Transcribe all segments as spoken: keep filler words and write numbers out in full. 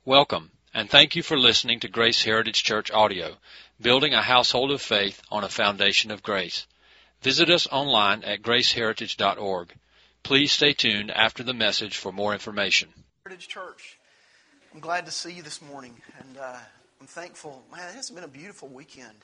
Welcome, and thank you for listening to Grace Heritage Church Audio, building a household of faith on a foundation of grace. Visit us online at grace heritage dot org. Please stay tuned after the message for more information. Heritage Church, I'm glad to see you this morning, and uh, I'm thankful. Man, it has been a beautiful weekend.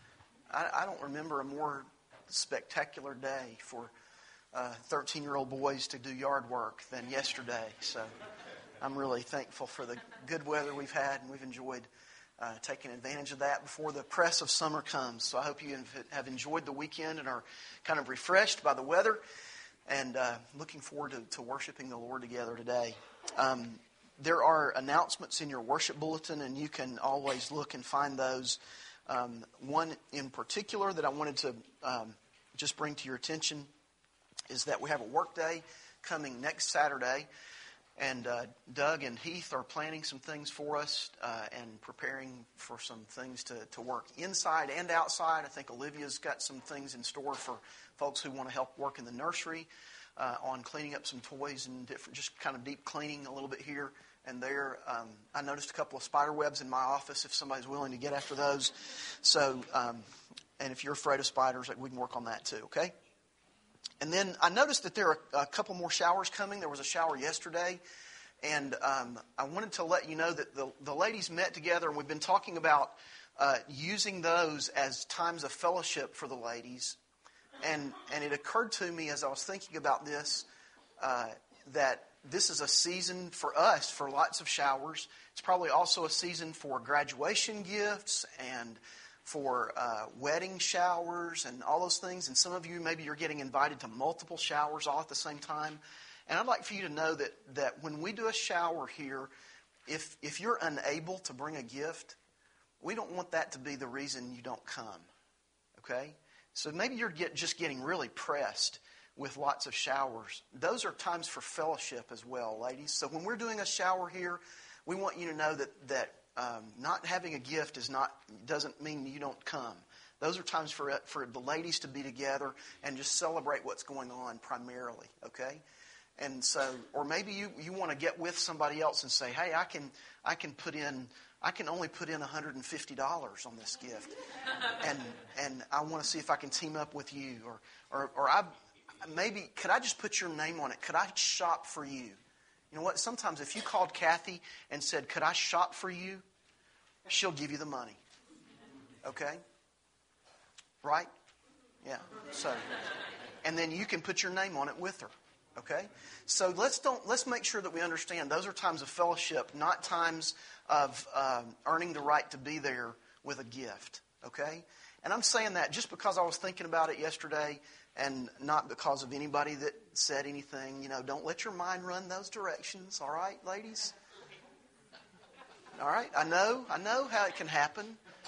I, I don't remember a more spectacular day for uh, thirteen-year-old boys to do yard work than yesterday, so I'm really thankful for the good weather we've had, and we've enjoyed uh, taking advantage of that before the press of summer comes. So I hope you have enjoyed the weekend and are kind of refreshed by the weather, and uh, looking forward to, to worshiping the Lord together today. Um, there are announcements in your worship bulletin, and you can always look and find those. Um, one in particular that I wanted to um, just bring to your attention is that we have a work day coming next Saturday. And uh, Doug and Heath are planning some things for us uh, and preparing for some things to, to work inside and outside. I think Olivia's got some things in store for folks who want to help work in the nursery uh, on cleaning up some toys and different, just kind of deep cleaning a little bit here and there. Um, I noticed a couple of spider webs in my office if somebody's willing to get after those. So, um, and if you're afraid of spiders, we can work on that too, okay? And then I noticed that there are a couple more showers coming. There was a shower yesterday. And um, I wanted to let you know that the, the ladies met together, and we've been talking about uh, using those as times of fellowship for the ladies. And, and it occurred to me as I was thinking about this uh, that this is a season for us for lots of showers. It's probably also a season for graduation gifts and for uh, wedding showers and all those things. And some of you, maybe you're getting invited to multiple showers all at the same time. And I'd like for you to know that, that when we do a shower here, if if you're unable to bring a gift, we don't want that to be the reason you don't come. Okay? So maybe you're get, just getting really pressed with lots of showers. Those are times for fellowship as well, ladies. So when we're doing a shower here, we want you to know that that Um, not having a gift is not doesn't mean you don't come. Those are times for for the ladies to be together and just celebrate what's going on primarily, okay? And so, or maybe you, you want to get with somebody else and say, hey, I can I can put in I can only put in one hundred fifty dollars on this gift, and and I want to see if I can team up with you, or or or I maybe could I just put your name on it? Could I shop for you? You know what? Sometimes if you called Kathy and said, could I shop for you? She'll give you the money. Okay? Right? Yeah. So, and then you can put your name on it with her. Okay? So let's don't let's make sure that we understand those are times of fellowship, not times of um, earning the right to be there with a gift. Okay? And I'm saying that just because I was thinking about it yesterday, and not because of anybody that said anything. You know, don't let your mind run those directions. All right, ladies? All right? I know. I know how it can happen.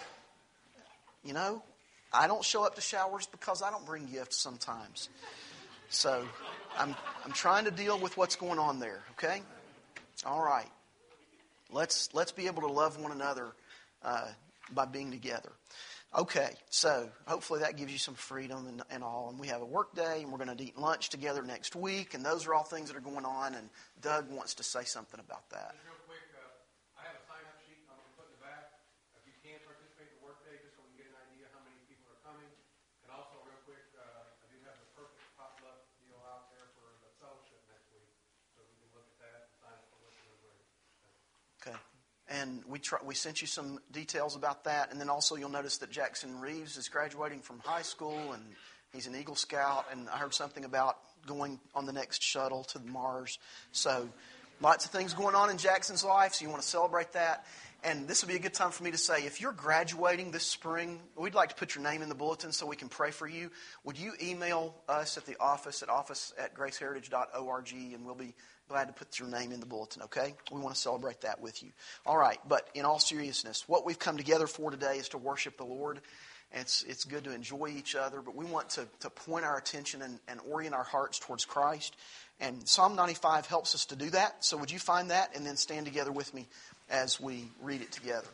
You know, I don't show up to showers because I don't bring gifts sometimes. So I'm I'm trying to deal with what's going on there, okay? All right. Let's, let's be able to love one another uh, by being together. Okay, so hopefully that gives you some freedom and, and all. And we have a work day, and we're going to eat lunch together next week. And those are all things that are going on. And Doug wants to say something about that. Just real quick, uh, I have a sign-up sheet I'm going to put in the back. If you can participate in the work day, just so we can get an idea how many people are coming. And also, real quick, uh, I do have the perfect potluck deal out there for the fellowship next week. So we can look at that and sign up for what you're doing. Okay. And we try, we sent you some details about that. And then also you'll notice that Jackson Reeves is graduating from high school, and he's an Eagle Scout. And I heard something about going on the next shuttle to Mars. So lots of things going on in Jackson's life, so you want to celebrate that. And this would be a good time for me to say, if you're graduating this spring, we'd like to put your name in the bulletin so we can pray for you. Would you email us at the office at office at grace heritage dot org, and we'll be glad to put your name in the bulletin, okay? We want to celebrate that with you. All right, but in all seriousness, what we've come together for today is to worship the Lord. And it's it's good to enjoy each other, but we want to, to point our attention and, and orient our hearts towards Christ. And Psalm ninety-five helps us to do that. So would you find that and then stand together with me as we read it together.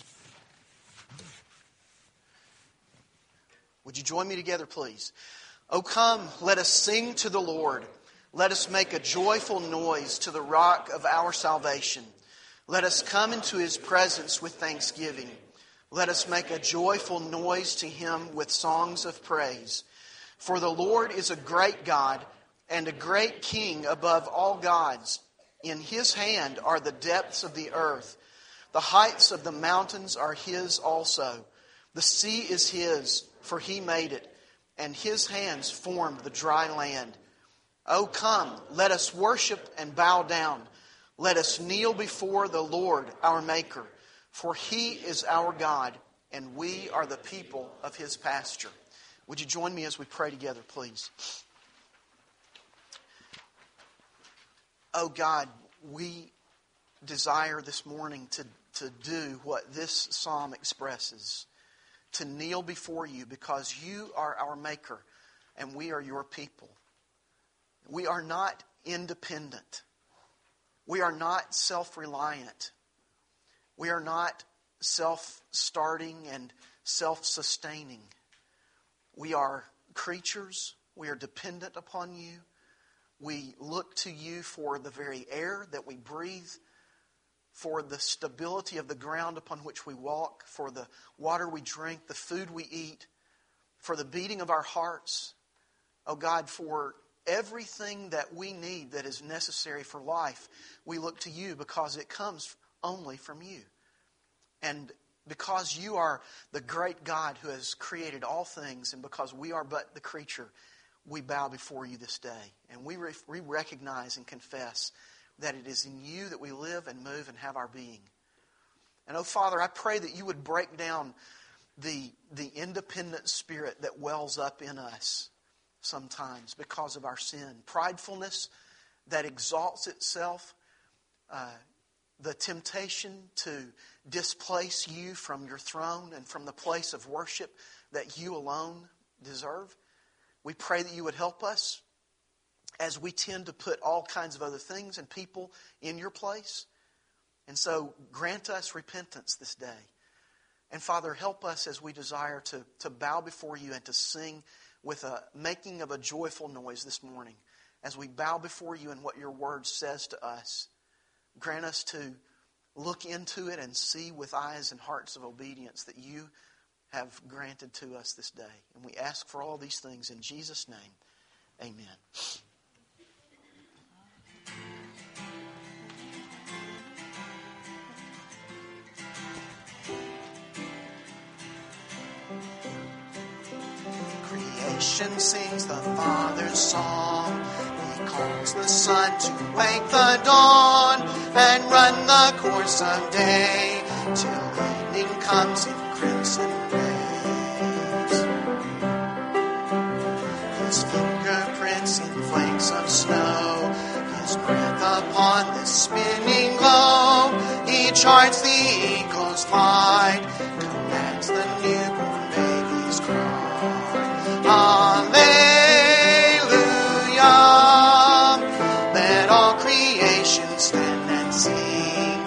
Would you join me together, please? O come, let us sing to the Lord. Let us make a joyful noise to the rock of our salvation. Let us come into His presence with thanksgiving. Let us make a joyful noise to Him with songs of praise. For the Lord is a great God and a great King above all gods. In His hand are the depths of the earth. The heights of the mountains are His also. The sea is His, for He made it, and His hands formed the dry land. O come, let us worship and bow down. Let us kneel before the Lord our Maker, for He is our God, and we are the people of His pasture. Would you join me as we pray together, please? Oh God, we desire this morning to, to do what this psalm expresses, to kneel before You because You are our Maker and we are Your people. We are not independent. We are not self-reliant. We are not self-starting and self-sustaining. We are creatures. We are dependent upon You. We look to You for the very air that we breathe, for the stability of the ground upon which we walk, for the water we drink, the food we eat, for the beating of our hearts. Oh God, for everything that we need that is necessary for life, we look to You because it comes only from You. And because You are the great God who has created all things, and because we are but the creature, we bow before You this day. And we, re- we recognize and confess that it is in You that we live and move and have our being. And oh Father, I pray that You would break down the, the independent spirit that wells up in us sometimes because of our sin. Pridefulness that exalts itself. Uh, the temptation to displace You from Your throne and from the place of worship that You alone deserve. We pray that You would help us as we tend to put all kinds of other things and people in Your place. And so grant us repentance this day. And Father, help us as we desire to, to bow before You and to sing with a making of a joyful noise this morning as we bow before You and what Your Word says to us. Grant us to look into it and see with eyes and hearts of obedience that You have granted to us this day. And we ask for all these things in Jesus' name. Amen. Creation sings the Father's song. He calls the sun to wake the dawn and run the course of day till evening comes in crimson rays. His fingerprints in flakes of snow, His breath upon the spinning globe. He charts the eagle's flight, commands the newborn baby's cry. Alleluia, let all creation stand and sing.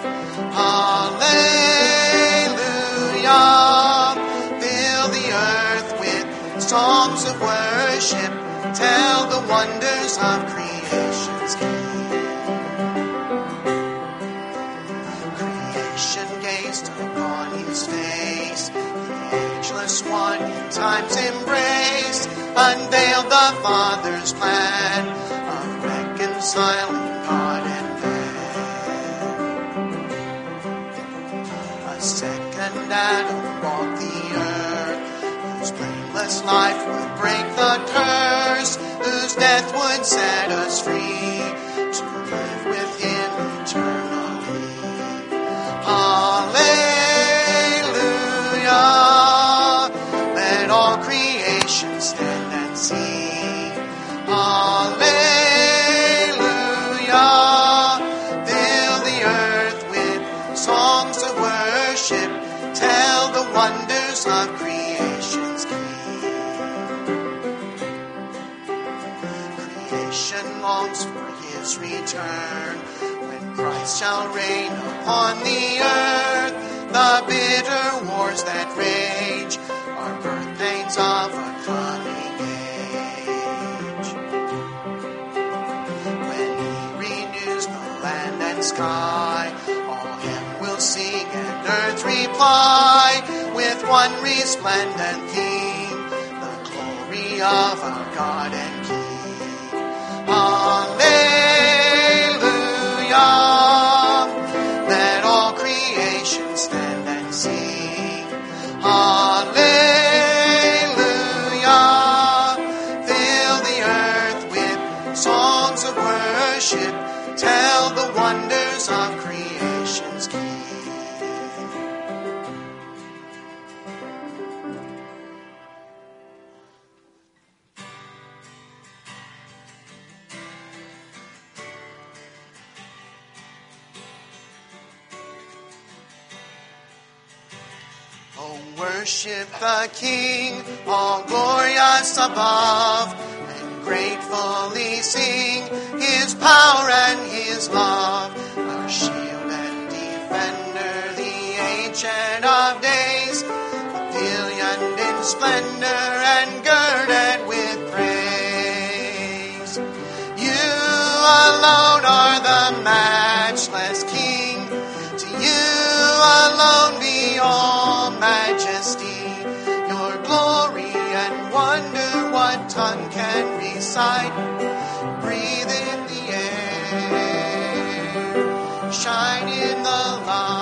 Alleluia, fill the earth with songs of worship, tell the wonders of creation's King. Creation gazed upon His face, the ageless one in time's embrace, unveiled the Father's plan of reconciling God and man. A second Adam walked the earth, whose blameless life would break the curse, whose death would set us free to live with Him eternally. Hallelujah, let all creation stand and sing. Hallelujah, fill the earth with songs of worship, tell the wonders of creation's King. Creation longs for His return, when Christ shall reign upon the earth. The bitter wars that rage are birth pains of a coming age. sky. All hymn will sing and earth reply with one resplendent theme, the glory of our God and King. Alleluia, let all creation stand and sing. Alleluia, fill the earth with songs of worship, tell the wonders of creation's King. Oh, worship the King, all glorious above, and gratefully sing His power and His love. Our shield and defender, the Ancient of Days, pavillioned in splendor and girded with praise. You alone are the matchless King. To you alone be all majesty. Your glory and wonder, what tongue can recite? Breathe in the air, shine in the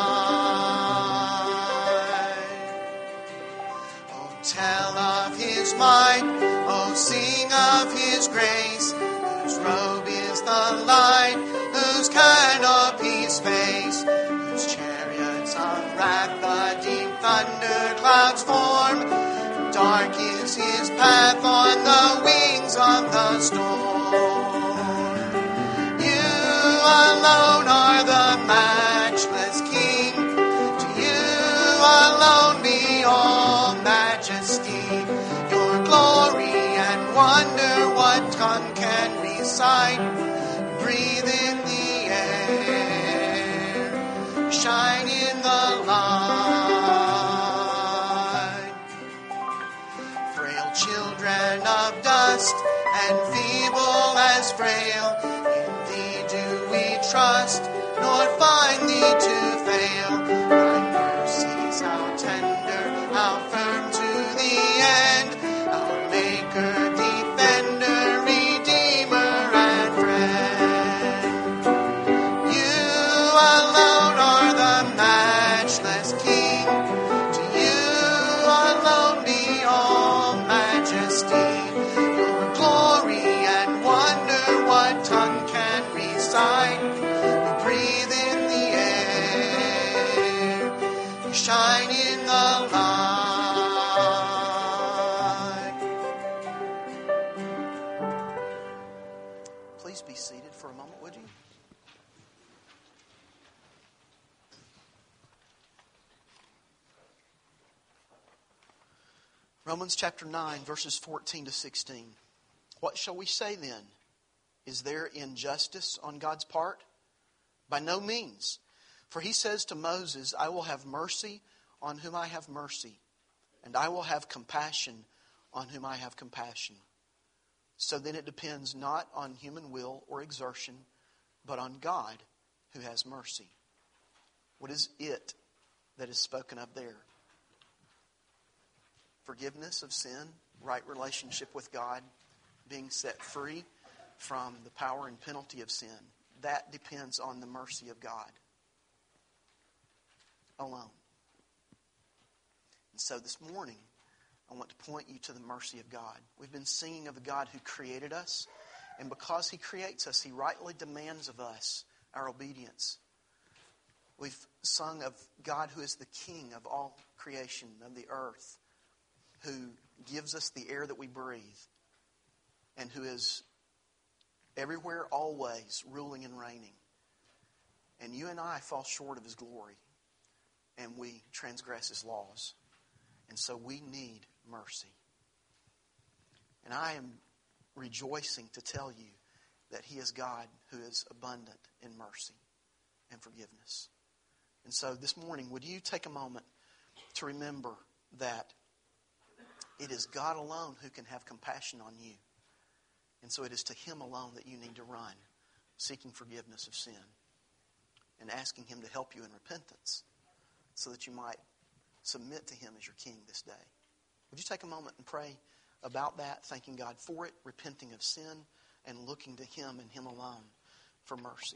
light. Oh, tell of His might, oh, sing of His grace, whose robe is the light, whose canopy's face, whose chariots of wrath the deep thunder clouds form. Dark is His path on the wings of the storm. You alone are the matchless King. To you alone be all majesty. Your glory and wonder, what tongue can recite? Breathe in the air, shine in the light. Frail children of dust and feeble as frail, in Thee do we trust, nor find Thee to fail. Thy mercies how tender, how firm to the end, our Maker, Defender, Redeemer, and Friend. You alone are the matchless King. To you alone be all majesty. Your glory and wonder, what tongue can recite? We breathe in the air, we shine in the light. Please be seated for a moment, would you? Romans chapter nine, verses fourteen to sixteen. What shall we say then? Is there injustice on God's part? By no means. For He says to Moses, I will have mercy on whom I have mercy, and I will have compassion on whom I have compassion. So then it depends not on human will or exertion, but on God who has mercy. What is it that is spoken of there? Forgiveness of sin, right relationship with God, being set free from the power and penalty of sin. That depends on the mercy of God alone. And so this morning, I want to point you to the mercy of God. We've been singing of the God who created us, and because He creates us, He rightly demands of us our obedience. We've sung of God who is the King of all creation, of the earth, who gives us the air that we breathe, and who is everywhere, always, ruling and reigning. And you and I fall short of His glory, and we transgress His laws. And so we need mercy. And I am rejoicing to tell you that He is God who is abundant in mercy and forgiveness. And so this morning, would you take a moment to remember that it is God alone who can have compassion on you. And so it is to Him alone that you need to run, seeking forgiveness of sin. and asking Him to help you in repentance so that you might submit to Him as your King this day. Would you take a moment and pray about that, thanking God for it, repenting of sin, and looking to Him and Him alone for mercy?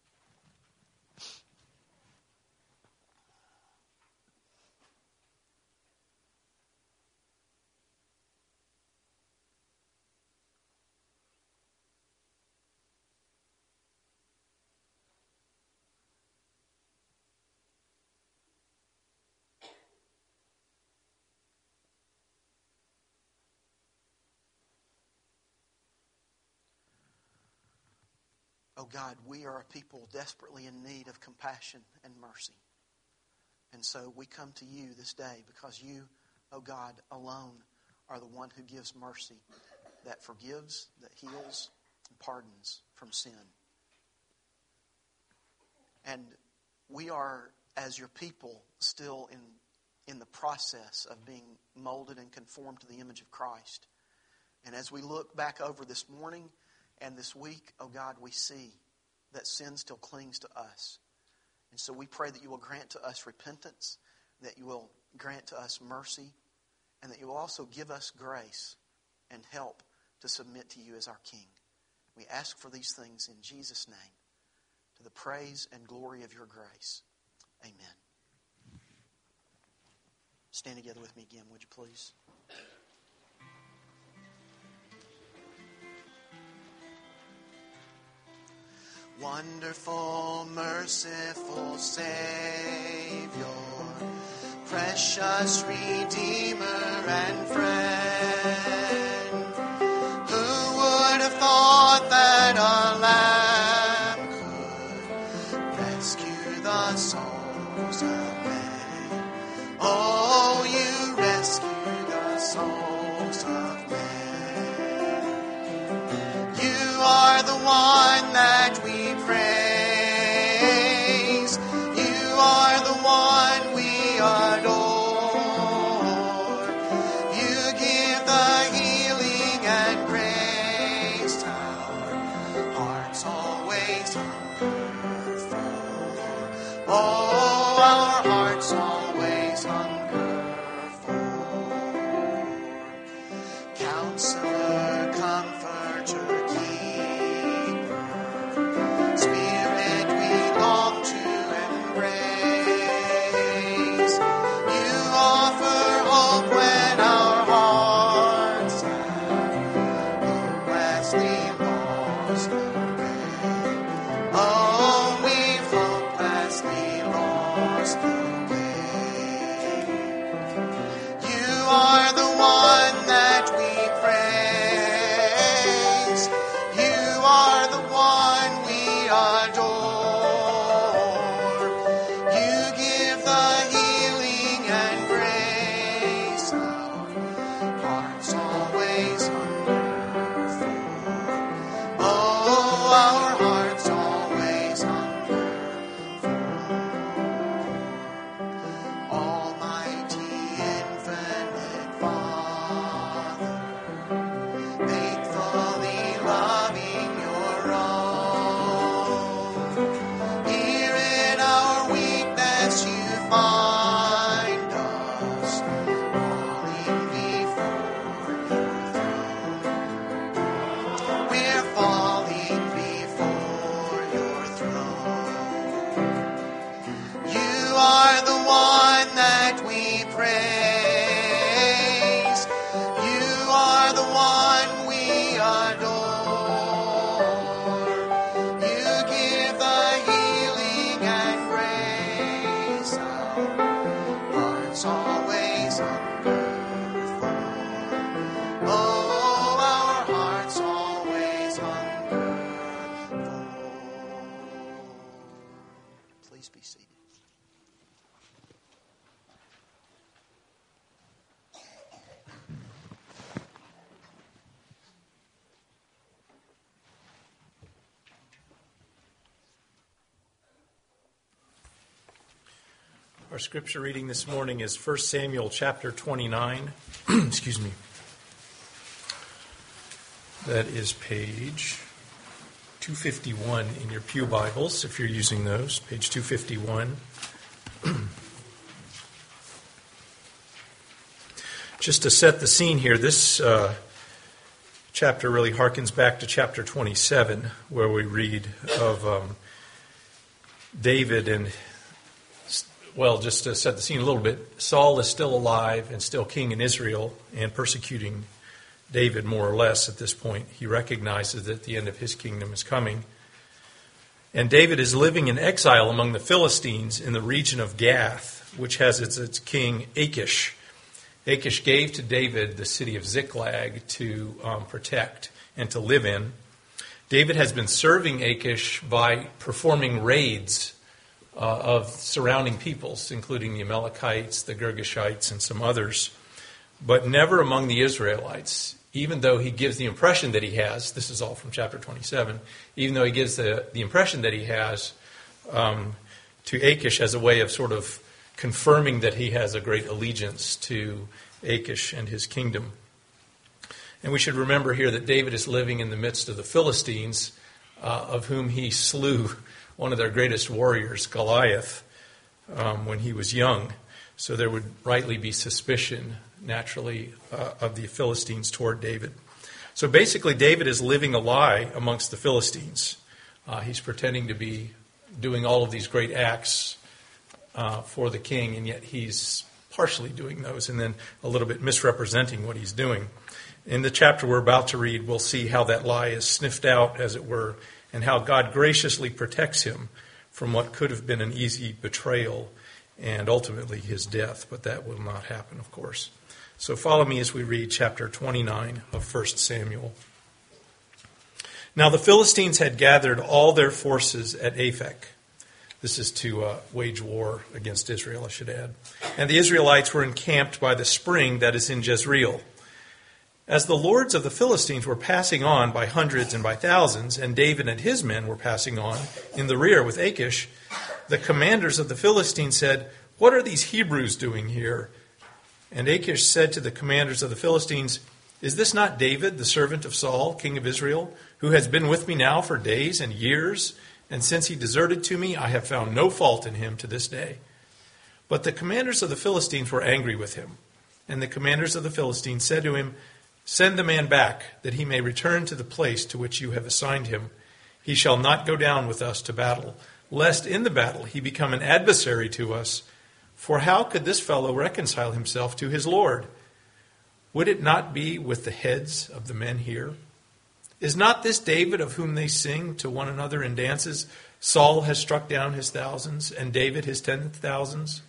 Oh God, we are a people desperately in need of compassion and mercy. And so we come to you this day because you, oh God, alone are the one who gives mercy, that forgives, that heals, and pardons from sin. And we are, as your people, still in, in the process of being molded and conformed to the image of Christ. And as we look back over this morning and this week, oh God, we see that sin still clings to us. And so we pray that you will grant to us repentance, that you will grant to us mercy, and that you will also give us grace and help to submit to you as our King. We ask for these things in Jesus' name, to the praise and glory of your grace. Amen. Stand together with me again, would you please? Wonderful, merciful Savior, precious Redeemer and friend, who would have thought that a lamb could rescue the souls of men? Oh, you rescue the souls of men. You are the one that we praise. You are the one we adore. You give the healing and grace our hearts always hunger for. Oh, our hearts always hunger for. Counselor, Comforter, Spirit we long to embrace. You offer hope when our hearts have hopelessly lost the way. Oh, we've hopelessly lost the way. You are the one that we praise. You are the one we adore. You give the healing and grace our hearts always hunger for. Oh, our hearts always hunger for. Almighty, infinite Father, faithfully loving your own. Here in our weakness you find us, falling before your throne. We're falling before your throne. You are the one that we praise. You are the one we adore. You give the healing and grace our hearts always hunger for. Oh, our hearts always hunger for. Please be seated. Our scripture reading this morning is First Samuel chapter twenty-nine. Excuse me. That is page two fifty-one in your pew Bibles, if you're using those, page two fifty-one. Just to set the scene here, this uh, chapter really harkens back to chapter twenty-seven, where we read of um, David and, well, just to set the scene a little bit, Saul is still alive and still king in Israel and persecuting David more or less at this point. He recognizes that the end of his kingdom is coming. And David is living in exile among the Philistines in the region of Gath, which has its, its king Achish. Achish gave to David the city of Ziklag to um, protect and to live in. David has been serving Achish by performing raids uh, of surrounding peoples, including the Amalekites, the Girgashites, and some others, but never among the Israelites, even though he gives the impression that he has, this is all from chapter twenty-seven, even though he gives the, the impression that he has um, to Achish as a way of sort of confirming that he has a great allegiance to Achish and his kingdom. And we should remember here that David is living in the midst of the Philistines, uh, of whom he slew one of their greatest warriors, Goliath, um, when he was young. So there would rightly be suspicion, naturally, uh, of the Philistines toward David. So basically, David is living a lie amongst the Philistines. Uh, he's pretending to be doing all of these great acts uh, for the king, and yet he's partially doing those and then a little bit misrepresenting what he's doing. In the chapter we're about to read, we'll see how that lie is sniffed out, as it were, and how God graciously protects him from what could have been an easy betrayal and ultimately his death. But that will not happen, of course. So follow me as we read chapter twenty-nine of First Samuel. Now the Philistines had gathered all their forces at Aphek. This is to uh, wage war against Israel, I should add. And the Israelites were encamped by the spring that is in Jezreel. As the lords of the Philistines were passing on by hundreds and by thousands, and David and his men were passing on in the rear with Achish, the commanders of the Philistines said, "What are these Hebrews doing here?" And Achish said to the commanders of the Philistines, "Is this not David, the servant of Saul, king of Israel, who has been with me now for days and years? And since he deserted to me, I have found no fault in him to this day." But the commanders of the Philistines were angry with him. And the commanders of the Philistines said to him, "Send the man back, that he may return to the place to which you have assigned him. He shall not go down with us to battle, lest in the battle he become an adversary to us. For how could this fellow reconcile himself to his Lord? Would it not be with the heads of the men here? Is not this David of whom they sing to one another in dances? Saul has struck down his thousands, and David his ten thousands."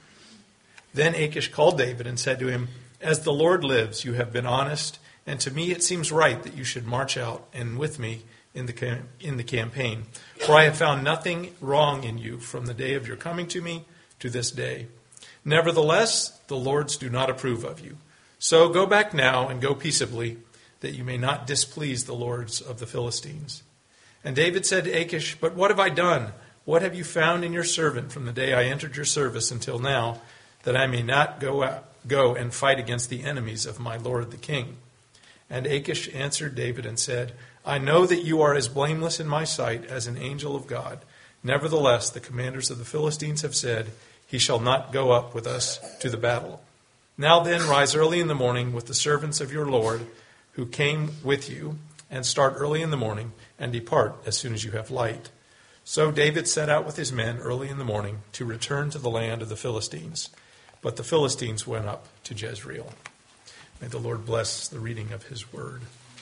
Then Achish called David and said to him, "As the Lord lives, you have been honest, and to me it seems right that you should march out and with me in the in the campaign. For I have found nothing wrong in you from the day of your coming to me to this day. Nevertheless, the lords do not approve of you. So go back now and go peaceably, that you may not displease the lords of the Philistines." And David said to Achish, "But what have I done? What have you found in your servant from the day I entered your service until now, that I may not go out, go and fight against the enemies of my lord the king?" And Achish answered David and said, "I know that you are as blameless in my sight as an angel of God. Nevertheless, the commanders of the Philistines have said, 'He shall not go up with us to the battle.' Now then, rise early in the morning with the servants of your Lord who came with you, and start early in the morning, and depart as soon as you have light." So David set out with his men early in the morning to return to the land of the Philistines. But the Philistines went up to Jezreel. May the Lord bless the reading of his word.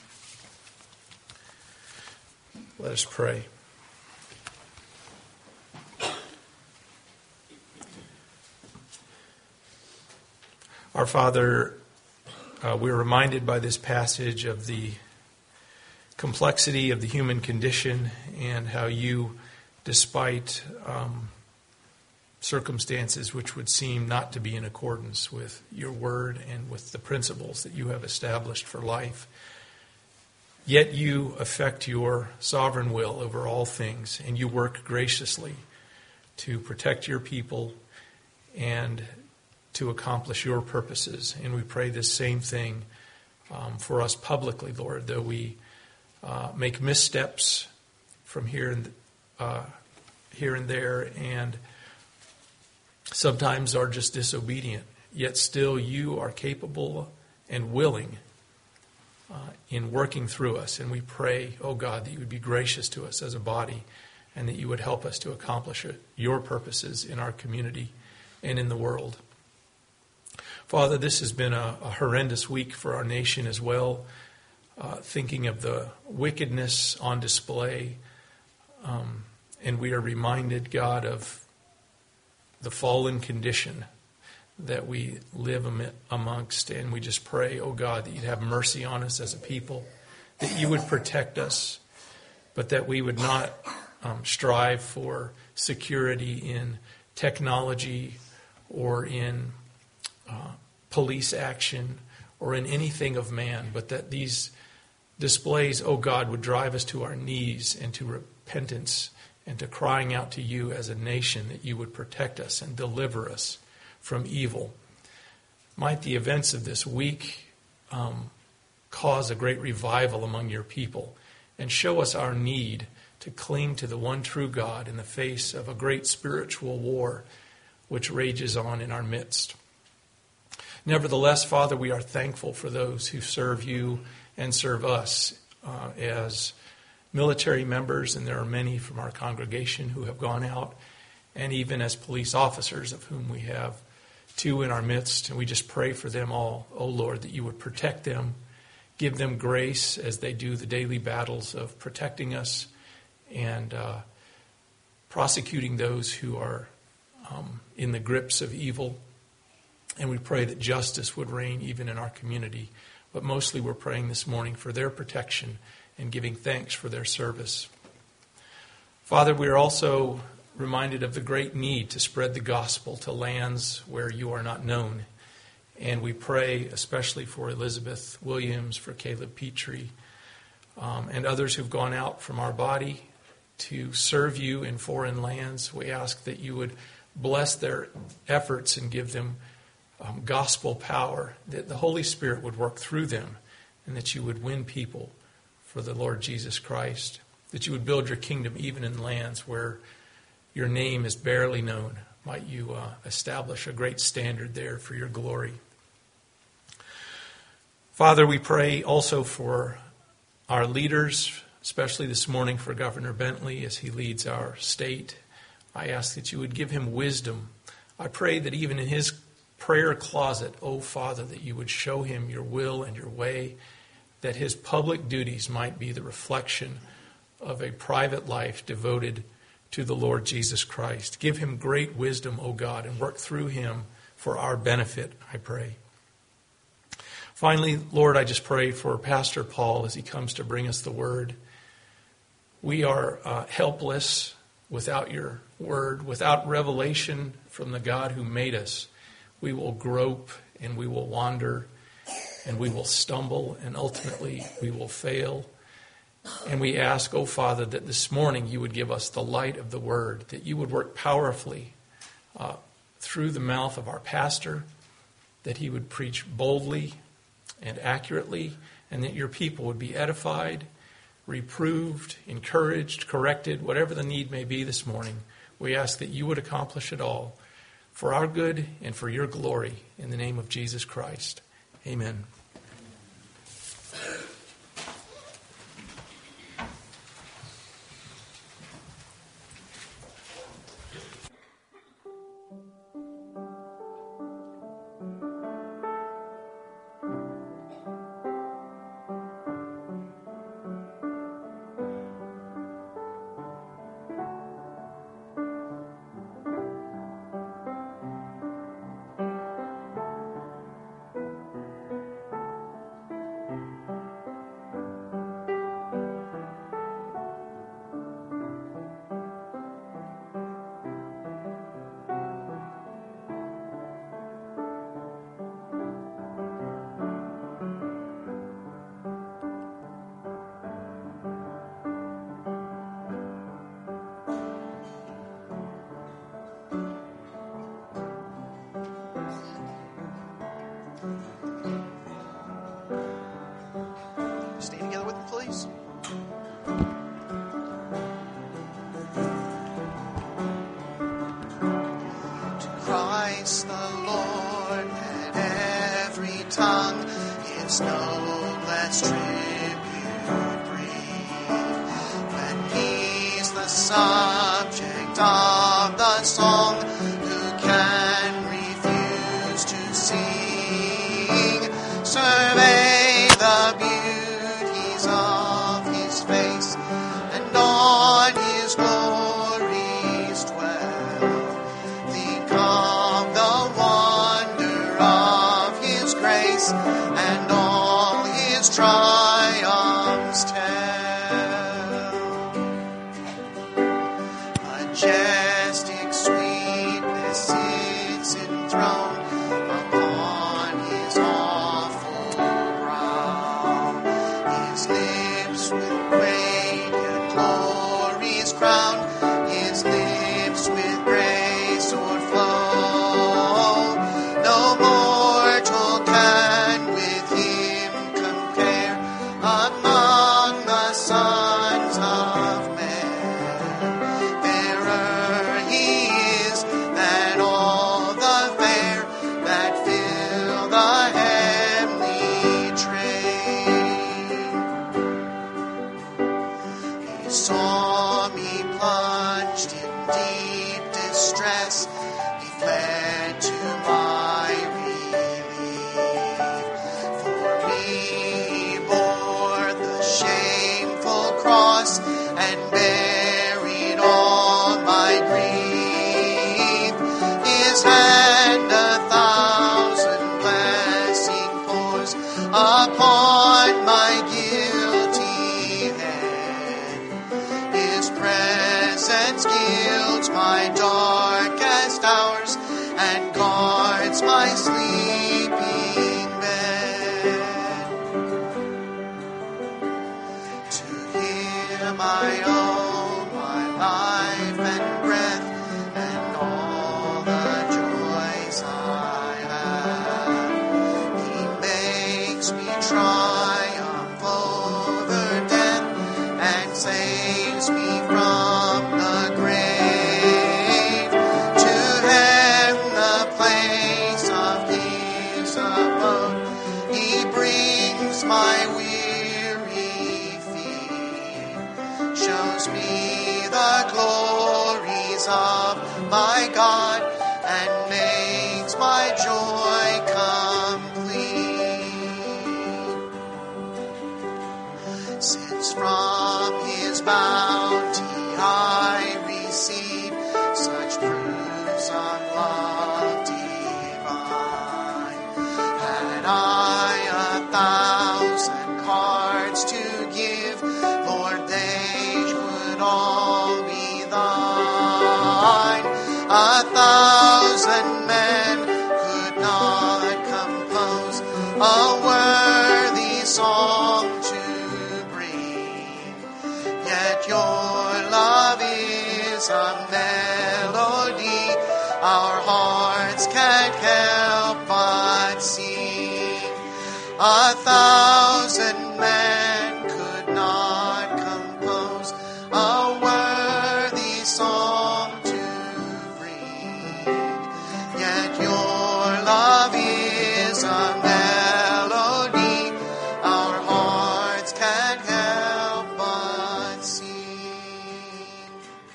Let us pray. Our Father, uh, we're reminded by this passage of the complexity of the human condition and how you, despite um, circumstances which would seem not to be in accordance with your word and with the principles that you have established for life, yet you effect your sovereign will over all things, and you work graciously to protect your people and to accomplish your purposes. And we pray this same thing um, for us publicly, Lord, though we uh, make missteps from here and uh, here and there, and sometimes are just disobedient. Yet still you are capable and willing uh, in working through us. And we pray, oh God, that you would be gracious to us as a body and that you would help us to accomplish your purposes in our community and in the world. Father, this has been a, a horrendous week for our nation as well, uh, thinking of the wickedness on display. Um, and we are reminded, God, of the fallen condition that we live amongst. And we just pray, oh God, that you'd have mercy on us as a people, that you would protect us, but that we would not um, strive for security in technology or in uh, police action or in anything of man, but that these displays, oh God, would drive us to our knees and to repentance and to crying out to you as a nation, that you would protect us and deliver us from evil. Might the events of this week um, cause a great revival among your people and show us our need to cling to the one true God in the face of a great spiritual war which rages on in our midst. Nevertheless, Father, we are thankful for those who serve you and serve us uh, as military members, and there are many from our congregation who have gone out, and even as police officers, of whom we have two in our midst, and we just pray for them all, oh Lord, that you would protect them, give them grace as they do the daily battles of protecting us and uh, prosecuting those who are um, in the grips of evil. And we pray that justice would reign even in our community. But mostly we're praying this morning for their protection and giving thanks for their service. Father, we are also reminded of the great need to spread the gospel to lands where you are not known. And we pray especially for Elizabeth Williams, for Caleb Petrie, um, and others who've gone out from our body to serve you in foreign lands. We ask that you would bless their efforts and give them um, gospel power, that the Holy Spirit would work through them, and that you would win people for the Lord Jesus Christ, that you would build your kingdom even in lands where your name is barely known. Might you uh, establish a great standard there for your glory. Father, we pray also for our leaders, especially this morning for Governor Bentley as he leads our state. I ask that you would give him wisdom. I pray that even in his prayer closet, oh Father, that you would show him your will and your way, that his public duties might be the reflection of a private life devoted to the Lord Jesus Christ. Give him great wisdom, O God, and work through him for our benefit, I pray. Finally, Lord, I just pray for Pastor Paul as he comes to bring us the word. We are uh, helpless without your word, without revelation from the God who made us. We will grope and we will wander and we will stumble and ultimately we will fail. And we ask, oh Father, that this morning you would give us the light of the word, that you would work powerfully uh, through the mouth of our pastor, that he would preach boldly and accurately, and that your people would be edified, reproved, encouraged, corrected, whatever the need may be this morning. We ask that you would accomplish it all for our good and for your glory in the name of Jesus Christ. Amen. subject of the song. Who can refuse to sing? Survey the beauties of His face, and on His glories dwell. Think of the wonder of His grace, and all His triumphs tell. Majestic sweetness sits enthroned upon His awful brow. His lips with radiant glories crowned, His lips with grace o'erflow. No mortal can with Him compare among the sons of men. Fairer He is than all the fair that fill the heavenly train. He saw me plunged in deep distress. He fled to my relief. For me He bore the shameful cross and buried all my grief. His hand a thousand blessings pours upon my guilty head. His presence gilds my darkest hours and guards my sleeping bed. To Him I owe my life and breath and all the joys I have. He makes me triumph over death and saves me from the grave. To Heaven, the place of His abode, He brings my weary feet, shows me the glories of my God, and makes my joy complete. Since from His bounty I receive such proofs of love divine, had I a thousand cards to give, Lord, they would all be thine. A thousand men could not compose a worthy song to bring, yet your love is a melody our hearts can't help but sing. A thousand men could not compose a worthy song to bring, yet your love is a melody our hearts can't help but sing.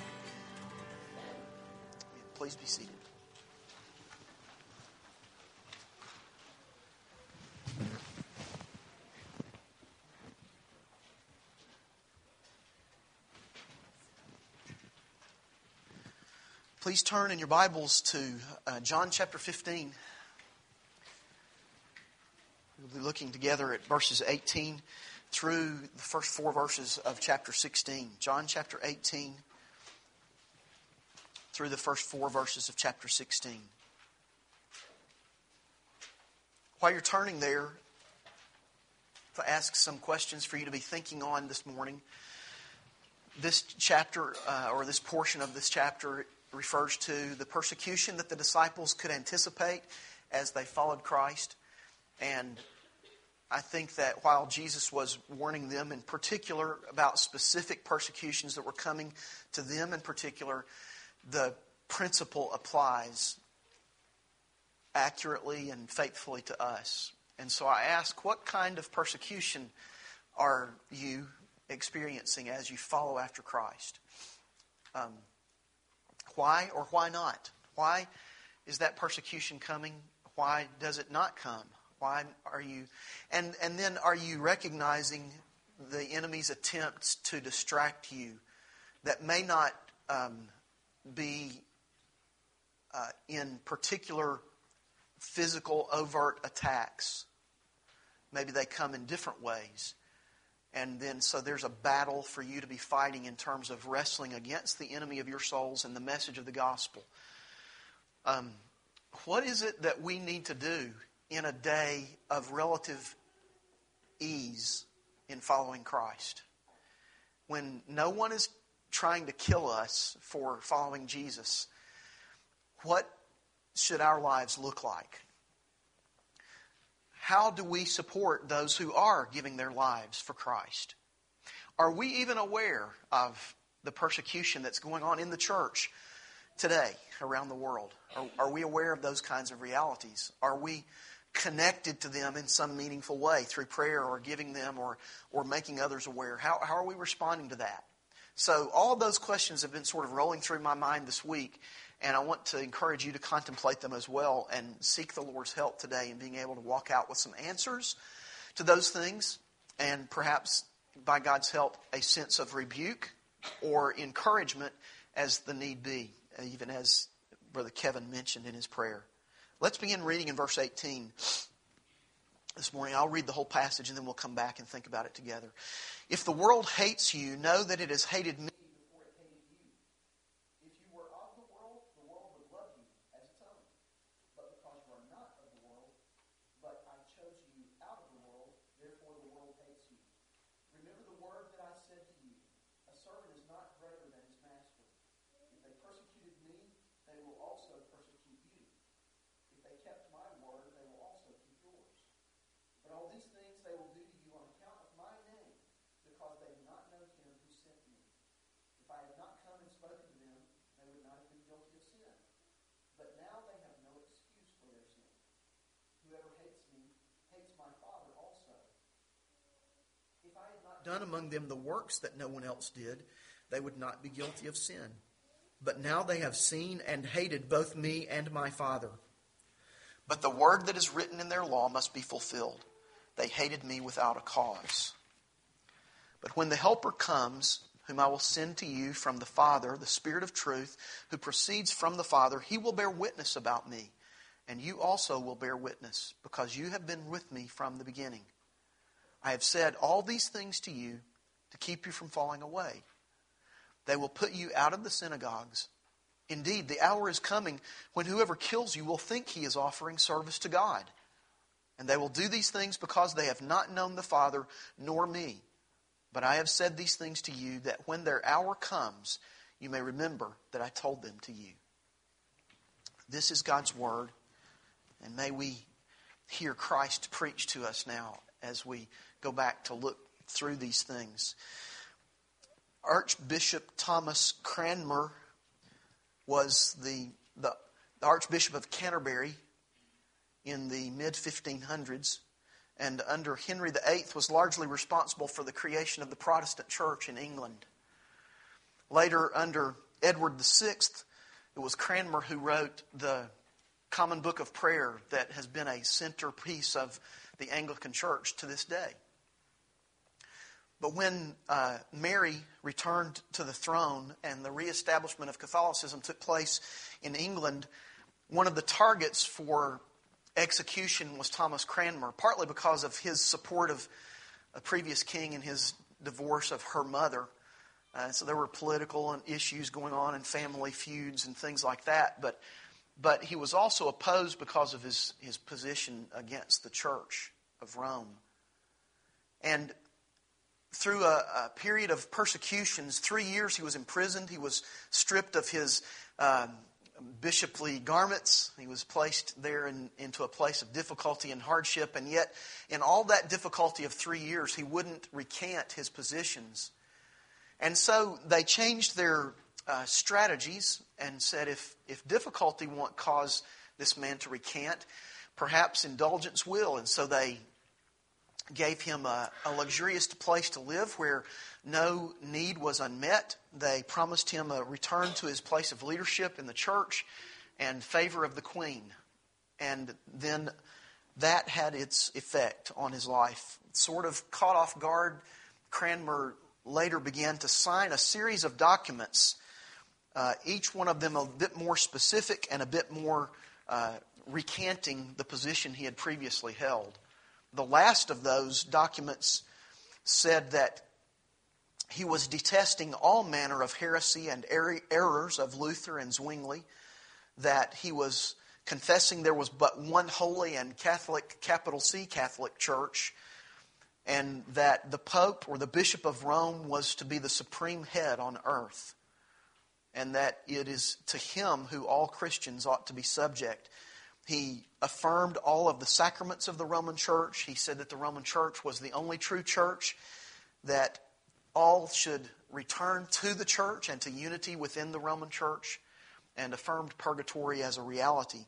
Please be seated. Please turn in your Bibles to uh, John chapter fifteen. We'll be looking together at verses eighteen through the first four verses of chapter sixteen. John chapter eighteen through the first four verses of chapter sixteen. While you're turning there, to ask some questions for you to be thinking on this morning. This chapter, uh, or this portion of this chapter, refers to the persecution that the disciples could anticipate as they followed Christ. And I think that while Jesus was warning them in particular about specific persecutions that were coming to them in particular, the principle applies accurately and faithfully to us. And so I ask, what kind of persecution are you experiencing as you follow after Christ? Um, why or why not? Why is that persecution coming? Why does it not come? Why are you... And, and then are you recognizing the enemy's attempts to distract you that may not um, be uh, in particular physical overt attacks? Maybe they come in different ways. And then so there's a battle for you to be fighting in terms of wrestling against the enemy of your souls and the message of the gospel. Um, what is it that we need to do in a day of relative ease in following Christ? When no one is trying to kill us for following Jesus, what should our lives look like? How do we support those who are giving their lives for Christ? Are we even aware of the persecution that's going on in the church today around the world? Are, are we aware of those kinds of realities? Are we connected to them in some meaningful way through prayer or giving them or, or making others aware? How, how are we responding to that? So all of those questions have been sort of rolling through my mind this week, and I want to encourage you to contemplate them as well and seek the Lord's help today in being able to walk out with some answers to those things, and perhaps, by God's help, a sense of rebuke or encouragement as the need be, even as Brother Kevin mentioned in his prayer. Let's begin reading in verse eighteen this morning. I'll read the whole passage and then we'll come back and think about it together. If the world hates you, know that it has hated me before it hated you. If you were of the world, the world would love you as its own. But because you are not of the world, but I chose you out of the world, therefore the world hates you. Remember the word that I said to you, a servant is not greater than his master. If they persecuted me, they will also persecute you. If they kept my word, they will also keep yours. But all these things they will do to you on account of my name, because they do not know him who sent me. If I had not come and spoken to them, they would not have been guilty of sin. But now they have no excuse for their sin. Whoever hates me hates my Father also. If I had not done among them the works that no one else did, they would not be guilty of sin. But now they have seen and hated both me and my Father. But the word that is written in their law must be fulfilled. They hated me without a cause. But when the Helper comes, whom I will send to you from the Father, the Spirit of truth, who proceeds from the Father, he will bear witness about me. And you also will bear witness, because you have been with me from the beginning. I have said all these things to you to keep you from falling away. They will put you out of the synagogues. Indeed, the hour is coming when whoever kills you will think he is offering service to God. And they will do these things because they have not known the Father nor me. But I have said these things to you that when their hour comes, you may remember that I told them to you. This is God's word. And may we hear Christ preach to us now as we go back to look through these things. Archbishop Thomas Cranmer was the, the, the Archbishop of Canterbury in the mid fifteen hundreds, and under Henry the Eighth was largely responsible for the creation of the Protestant church in England. Later, under Edward the Sixth, it was Cranmer who wrote the Common Book of Prayer that has been a centerpiece of the Anglican Church to this day. But when uh, Mary returned to the throne and the reestablishment of Catholicism took place in England, one of the targets for execution was Thomas Cranmer, partly because of his support of a previous king and his divorce of her mother. Uh, so there were political and issues going on and family feuds and things like that. But but he was also opposed because of his, his position against the Church of Rome. And through a, a period of persecutions, three years he was imprisoned. He was stripped of his um, bishoply garments. He was placed there in, into a place of difficulty and hardship. And yet, in all that difficulty of three years, he wouldn't recant his positions. And so they changed their uh, strategies and said, if, if difficulty won't cause this man to recant, perhaps indulgence will. And so they gave him a, a luxurious place to live where no need was unmet. They promised him a return to his place of leadership in the church and favor of the queen. And then that had its effect on his life. Sort of caught off guard, Cranmer later began to sign a series of documents, uh, each one of them a bit more specific and a bit more uh, recanting the position he had previously held. The last of those documents said that he was detesting all manner of heresy and er- errors of Luther and Zwingli, that he was confessing there was but one holy and Catholic, capital C Catholic Church, and that the Pope or the Bishop of Rome was to be the supreme head on earth, and that it is to him who all Christians ought to be subject. He affirmed all of the sacraments of the Roman Church. He said that the Roman Church was the only true church, that all should return to the church and to unity within the Roman Church, and affirmed purgatory as a reality.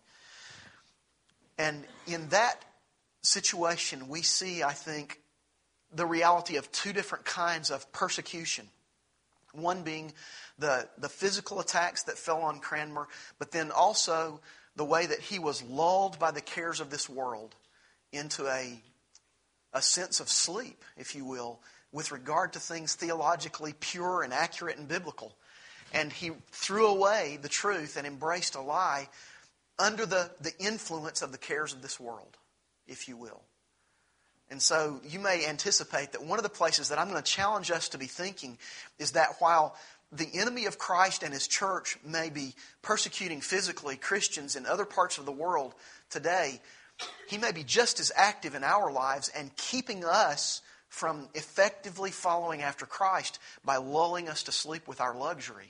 And in that situation, we see, I think, the reality of two different kinds of persecution. One being the, the physical attacks that fell on Cranmer, but then also the way that he was lulled by the cares of this world into a, a sense of sleep, if you will, with regard to things theologically pure and accurate and biblical. And he threw away the truth and embraced a lie under the, the influence of the cares of this world, if you will. And so you may anticipate that one of the places that I'm going to challenge us to be thinking is that while the enemy of Christ and His church may be persecuting physically Christians in other parts of the world today, he may be just as active in our lives and keeping us from effectively following after Christ by lulling us to sleep with our luxury.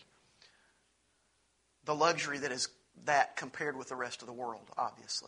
The luxury that is that compared with the rest of the world, obviously.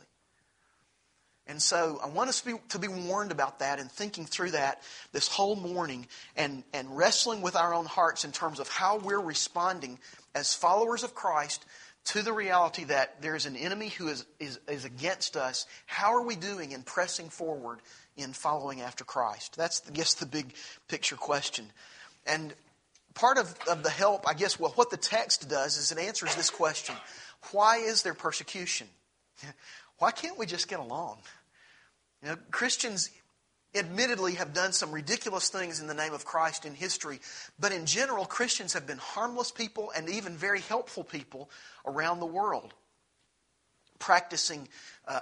And so I want us to be, to be warned about that and thinking through that this whole morning and, and wrestling with our own hearts in terms of how we're responding as followers of Christ to the reality that there is an enemy who is, is, is against us. How are we doing in pressing forward in following after Christ? That's, I guess, the big picture question. And part of, of the help, I guess, well, what the text does is it answers this question. Why is there persecution? Why can't we just get along? You know, Christians admittedly have done some ridiculous things in the name of Christ in history, but in general, Christians have been harmless people and even very helpful people around the world, practicing uh,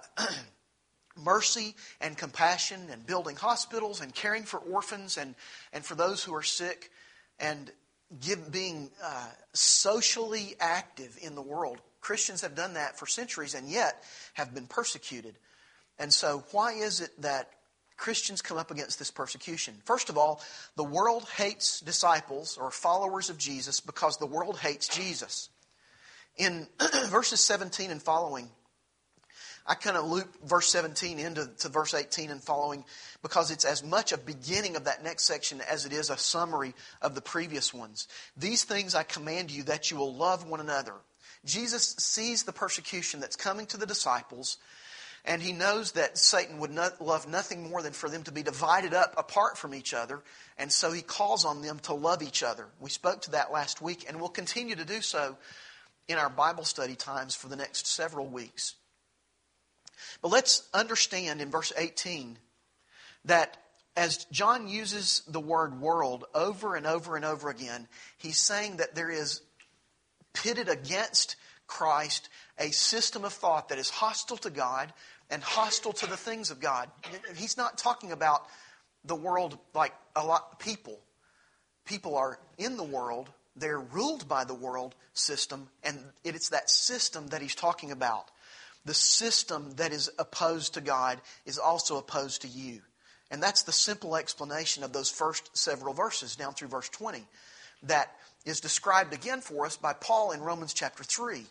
mercy and compassion and building hospitals and caring for orphans and, and for those who are sick and give, being uh, socially active in the world. Christians have done that for centuries and yet have been persecuted. And so why is it that Christians come up against this persecution? First of all, the world hates disciples or followers of Jesus because the world hates Jesus. In verses seventeen and following, I kind of loop verse seventeen into to verse eighteen and following because it's as much a beginning of that next section as it is a summary of the previous ones. These things I command you that you will love one another. Jesus sees the persecution that's coming to the disciples, and He knows that Satan would not love nothing more than for them to be divided up apart from each other, and so He calls on them to love each other. We spoke to that last week, and we'll continue to do so in our Bible study times for the next several weeks. But let's understand in verse eighteen that as John uses the word world over and over and over again, he's saying that there is pitted against Christ a system of thought that is hostile to God and hostile to the things of God. He's not talking about the world like a lot of people. People are in the world, they're ruled by the world system, and it's that system that he's talking about. The system that is opposed to God is also opposed to you. And that's the simple explanation of those first several verses down through verse twenty that is described again for us by Paul in Romans chapter three.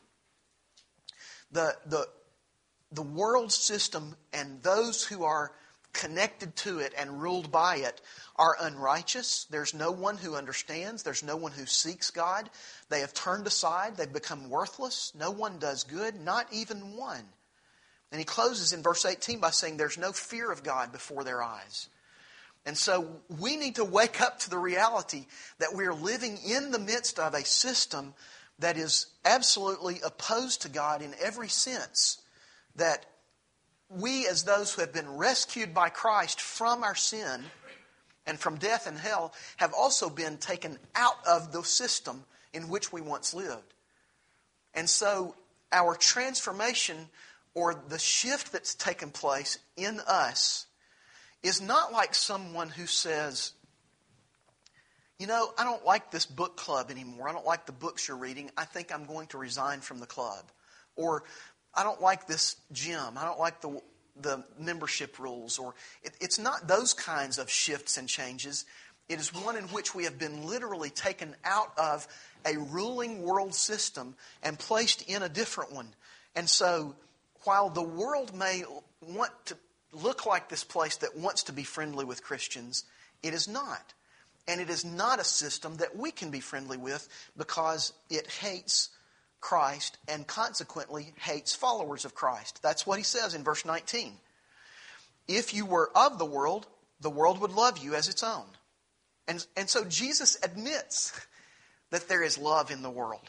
The, the, the world system and those who are connected to it and ruled by it are unrighteous. There's no one who understands. There's no one who seeks God. They have turned aside. They've become worthless. No one does good, not even one. And he closes in verse eighteen by saying there's no fear of God before their eyes. And so we need to wake up to the reality that we are living in the midst of a system that is absolutely opposed to God in every sense. That we, as those who have been rescued by Christ from our sin and from death and hell, have also been taken out of the system in which we once lived. And so our transformation, or the shift that's taken place in us, is not like someone who says, you know, I don't like this book club anymore. I don't like the books you're reading. I think I'm going to resign from the club. Or I don't like this gym. I don't like the the membership rules. Or it, it's not those kinds of shifts and changes. It is one in which we have been literally taken out of a ruling world system and placed in a different one. And so while the world may want to look like this place that wants to be friendly with Christians, it is not. And it is not a system that we can be friendly with because it hates Christ and consequently hates followers of Christ. That's what he says in verse nineteen. If you were of the world, the world would love you as its own. And, and so Jesus admits that there is love in the world.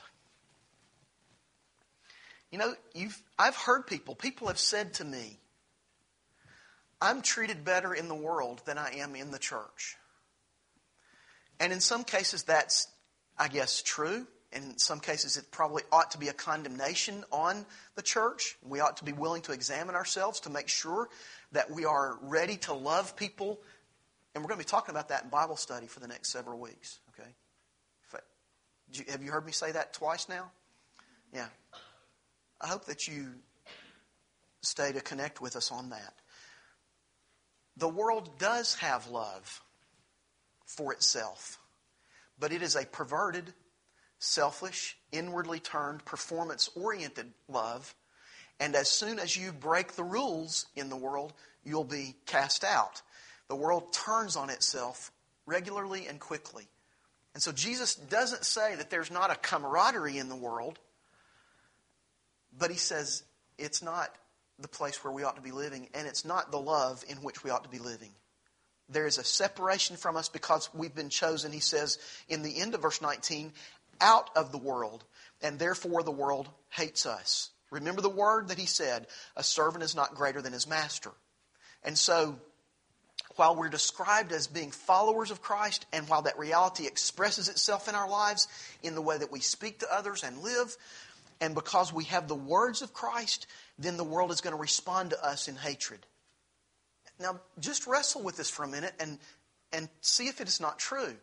You know, you've, I've heard people, people have said to me, I'm treated better in the world than I am in the church. And in some cases that's, I guess, true. In some cases it probably ought to be a condemnation on the church. We ought to be willing to examine ourselves to make sure that we are ready to love people. And we're going to be talking about that in Bible study for the next several weeks. Okay? I, have you heard me say that twice now? Yeah. I hope that you stay to connect with us on that. The world does have love for itself, but it is a perverted, selfish, inwardly turned, performance-oriented love. And as soon as you break the rules in the world, you'll be cast out. The world turns on itself regularly and quickly. And so Jesus doesn't say that there's not a camaraderie in the world, but he says it's not the place where we ought to be living, and it's not the love in which we ought to be living. There is a separation from us because we've been chosen, he says in the end of verse nineteen, out of the world, and therefore the world hates us. Remember the word that he said, a servant is not greater than his master. And so, while we're described as being followers of Christ, and while that reality expresses itself in our lives in the way that we speak to others and live, and because we have the words of Christ, then the world is going to respond to us in hatred. Now, just wrestle with this for a minute and, and see if it is not true.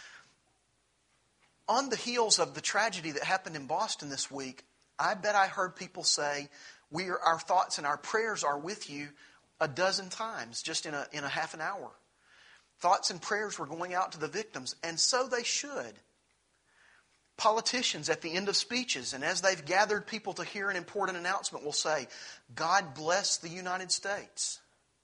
On the heels of the tragedy that happened in Boston this week, I bet I heard people say, "We are, our thoughts and our prayers are with you," a dozen times just in a, in a half an hour. Thoughts and prayers were going out to the victims, and so they should. Politicians at the end of speeches, and as they've gathered people to hear an important announcement, will say, "God bless the United States."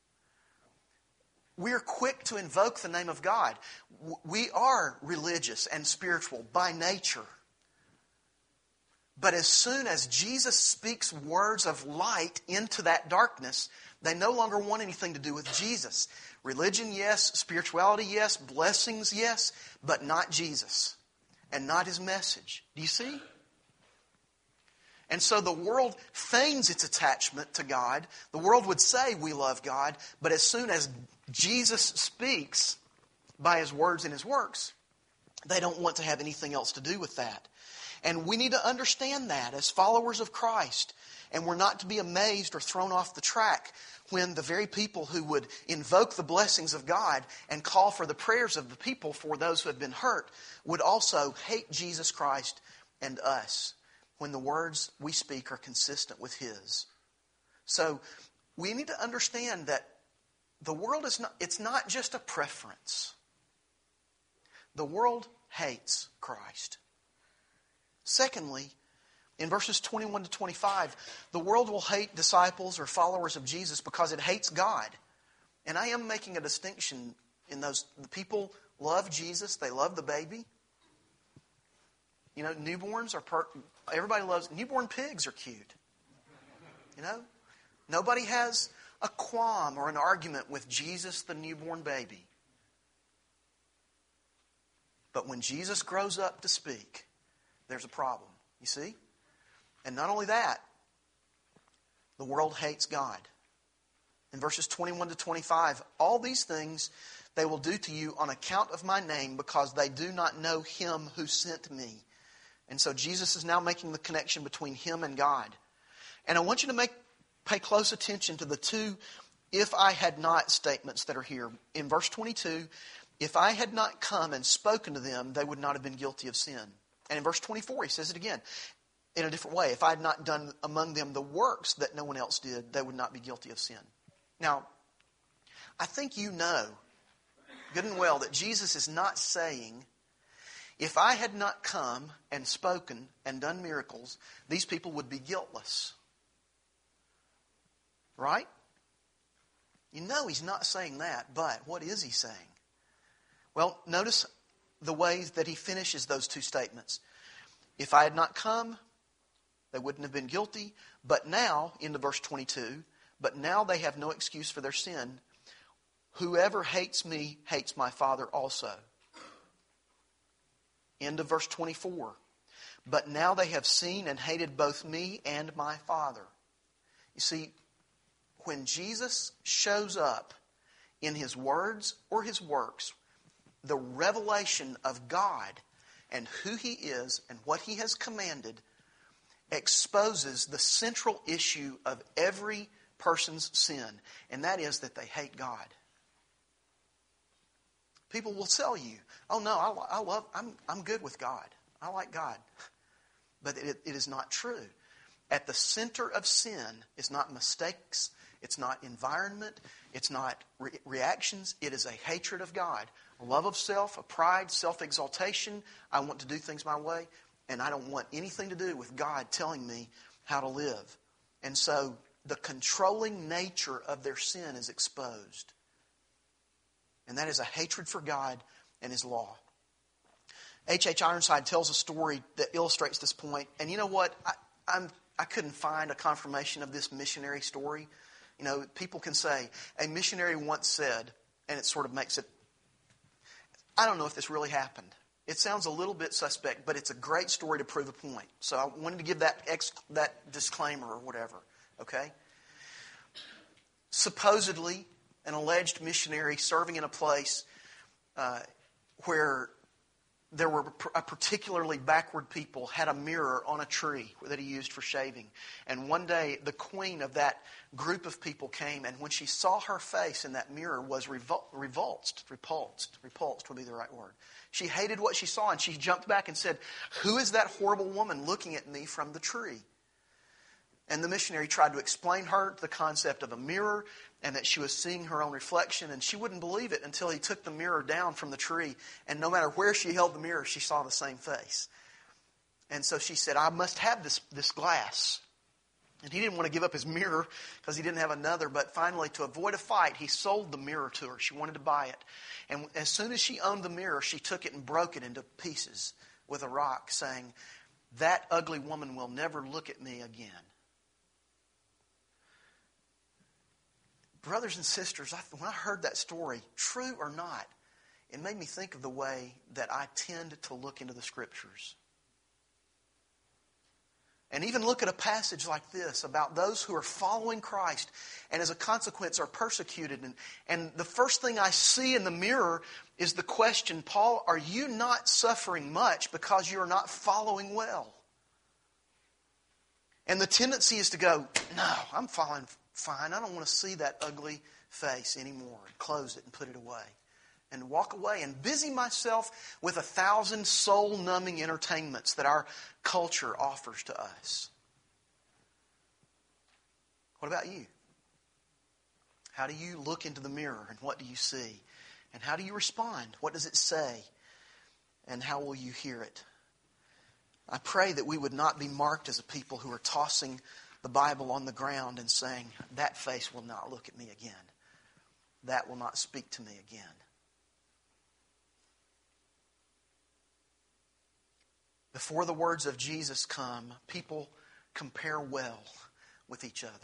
We're quick to invoke the name of God. We are religious and spiritual by nature. But as soon as Jesus speaks words of light into that darkness, they no longer want anything to do with Jesus. Religion, yes. Spirituality, yes. Blessings, yes. But not Jesus. And not his message. Do you see? And so the world feigns its attachment to God. The world would say we love God, but as soon as Jesus speaks by his words and his works, they don't want to have anything else to do with that. And we need to understand that as followers of Christ. And we're not to be amazed or thrown off the track when the very people who would invoke the blessings of God and call for the prayers of the people for those who have been hurt would also hate Jesus Christ and us when the words we speak are consistent with his. So we need to understand that the world is not, it's not just a preference. The world hates Christ. Secondly, in verses twenty-one to twenty-five, the world will hate disciples or followers of Jesus because it hates God. And I am making a distinction in those. The people love Jesus. They love the baby. You know, newborns are, per, everybody loves, newborn pigs are cute. You know, nobody has a qualm or an argument with Jesus, the newborn baby. But when Jesus grows up to speak, there's a problem. You see? And not only that, the world hates God. In verses twenty-one to twenty-five, all these things they will do to you on account of my name, because they do not know him who sent me. And so Jesus is now making the connection between him and God. And I want you to make pay close attention to the two "if I had not" statements that are here. In verse twenty-two, if I had not come and spoken to them, they would not have been guilty of sin. And in verse twenty-four, he says it again in a different way. If I had not done among them the works that no one else did, they would not be guilty of sin. Now, I think you know good and well that Jesus is not saying, if I had not come and spoken and done miracles, these people would be guiltless. Right? You know he's not saying that, but what is he saying? Well, notice the ways that he finishes those two statements. If I had not come, they wouldn't have been guilty. But now, into verse twenty-two, but now they have no excuse for their sin. Whoever hates me hates my Father also. End of verse twenty-four. But now they have seen and hated both me and my Father. You see, when Jesus shows up in his words or his works, the revelation of God and who he is and what he has commanded exposes the central issue of every person's sin, and that is that they hate God. People will tell you, oh no, I, I love, I'm, I'm good with God. I like God. But it, it is not true. At the center of sin is not mistakes, it's not environment, it's not re- reactions, it is a hatred of God. A love of self, a pride, self-exaltation. I want to do things my way, and I don't want anything to do with God telling me how to live. And so the controlling nature of their sin is exposed. And that is a hatred for God and his law. H H Ironside tells a story that illustrates this point. And you know what? I, I'm, I couldn't find a confirmation of this missionary story. You know, people can say, a missionary once said, and it sort of makes it, I don't know if this really happened. It sounds a little bit suspect, but it's a great story to prove a point. So I wanted to give that ex, that disclaimer or whatever, okay? Supposedly, an alleged missionary serving in a place uh, where there were a particularly backward people had a mirror on a tree that he used for shaving. And one day, the queen of that group of people came, and when she saw her face in that mirror, was revol- revulsed, repulsed, repulsed would be the right word. She hated what she saw, and she jumped back and said, "Who is that horrible woman looking at me from the tree?" And the missionary tried to explain her the concept of a mirror and that she was seeing her own reflection, and she wouldn't believe it until he took the mirror down from the tree, and no matter where she held the mirror, she saw the same face. And so she said, "I must have this, this glass." And he didn't want to give up his mirror because he didn't have another, but finally, to avoid a fight, he sold the mirror to her. She wanted to buy it. And as soon as she owned the mirror, she took it and broke it into pieces with a rock, saying, "That ugly woman will never look at me again." Brothers and sisters, I, when I heard that story, true or not, it made me think of the way that I tend to look into the Scriptures. And even look at a passage like this about those who are following Christ and as a consequence are persecuted. And, and the first thing I see in the mirror is the question, Paul, are you not suffering much because you are not following well? And the tendency is to go, no, I'm following fine. I don't want to see that ugly face anymore. And close it and put it away. And walk away and busy myself with a thousand soul-numbing entertainments that our culture offers to us. What about you? How do you look into the mirror and what do you see? And how do you respond? What does it say? And how will you hear it? I pray that we would not be marked as a people who are tossing the Bible on the ground and saying, that face will not look at me again. That will not speak to me again. Before the words of Jesus come, people compare well with each other.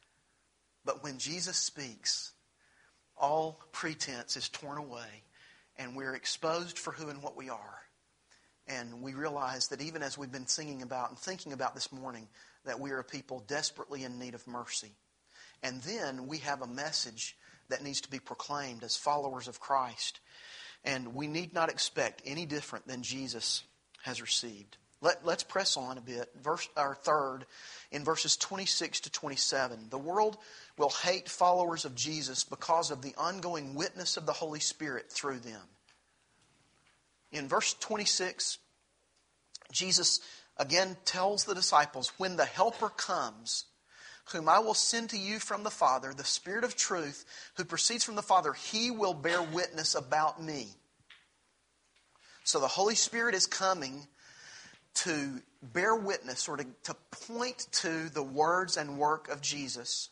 But when Jesus speaks, all pretense is torn away and we're exposed for who and what we are. And we realize that even as we've been singing about and thinking about this morning, that we are a people desperately in need of mercy. And then we have a message that needs to be proclaimed as followers of Christ. And we need not expect any different than Jesus has received. Let, let's press on a bit. Verse, our third, in verses twenty-six to twenty-seven. The world will hate followers of Jesus because of the ongoing witness of the Holy Spirit through them. In verse twenty-six, Jesus again tells the disciples, when the Helper comes, whom I will send to you from the Father, the Spirit of truth, who proceeds from the Father, He will bear witness about me. So the Holy Spirit is coming to bear witness, or to, to point to the words and work of Jesus.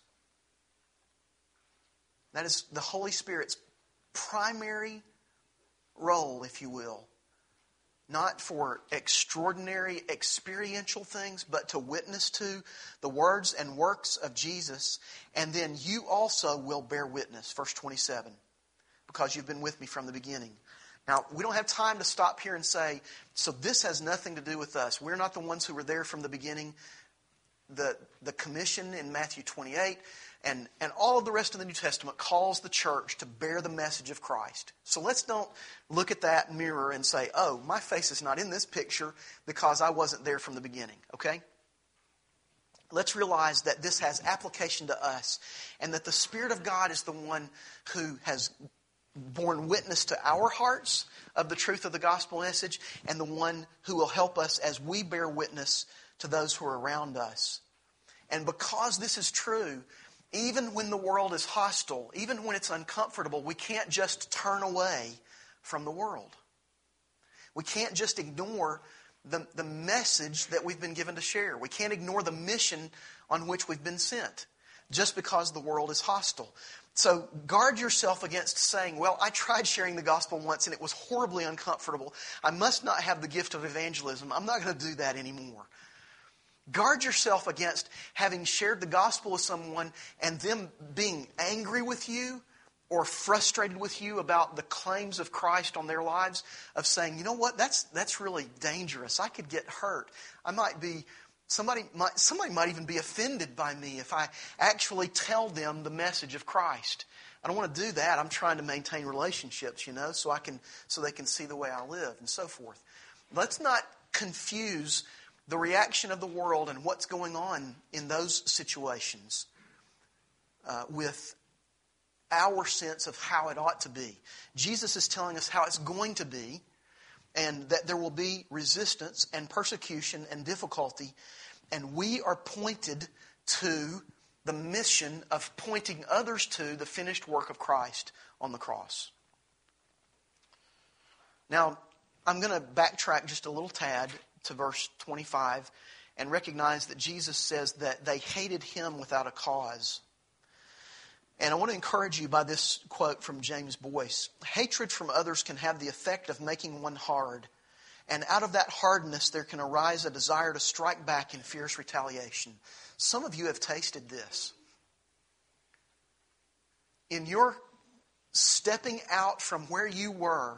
That is the Holy Spirit's primary role, if you will. Not for extraordinary experiential things, but to witness to the words and works of Jesus. And then you also will bear witness, verse twenty-seven, because you've been with me from the beginning. Now, we don't have time to stop here and say, so this has nothing to do with us. We're not the ones who were there from the beginning. The, the commission in Matthew twenty-eight and, and all of the rest of the New Testament calls the church to bear the message of Christ. So let's don't look at that mirror and say, oh, my face is not in this picture because I wasn't there from the beginning, okay? Let's realize that this has application to us and that the Spirit of God is the one who has borne witness to our hearts of the truth of the gospel message, and the one who will help us as we bear witness to those who are around us. And because this is true, even when the world is hostile, even when it's uncomfortable, we can't just turn away from the world. We can't just ignore the, the message that we've been given to share. We can't ignore the mission on which we've been sent just because the world is hostile. So guard yourself against saying, well, I tried sharing the gospel once and it was horribly uncomfortable. I must not have the gift of evangelism. I'm not going to do that anymore. Guard yourself against having shared the gospel with someone and them being angry with you or frustrated with you about the claims of Christ on their lives, of saying, you know what, that's that's really dangerous. I could get hurt. I might be, somebody might, somebody might even be offended by me if I actually tell them the message of Christ. I don't want to do that. I'm trying to maintain relationships, you know, so I can so they can see the way I live and so forth. Let's not confuse the reaction of the world and what's going on in those situations uh, with our sense of how it ought to be. Jesus is telling us how it's going to be, and that there will be resistance and persecution and difficulty, and we are pointed to the mission of pointing others to the finished work of Christ on the cross. Now, I'm going to backtrack just a little tad to verse twenty-five and recognize that Jesus says that they hated Him without a cause. And I want to encourage you by this quote from James Boyce. Hatred from others can have the effect of making one hard. And out of that hardness there can arise a desire to strike back in fierce retaliation. Some of you have tasted this. In your stepping out from where you were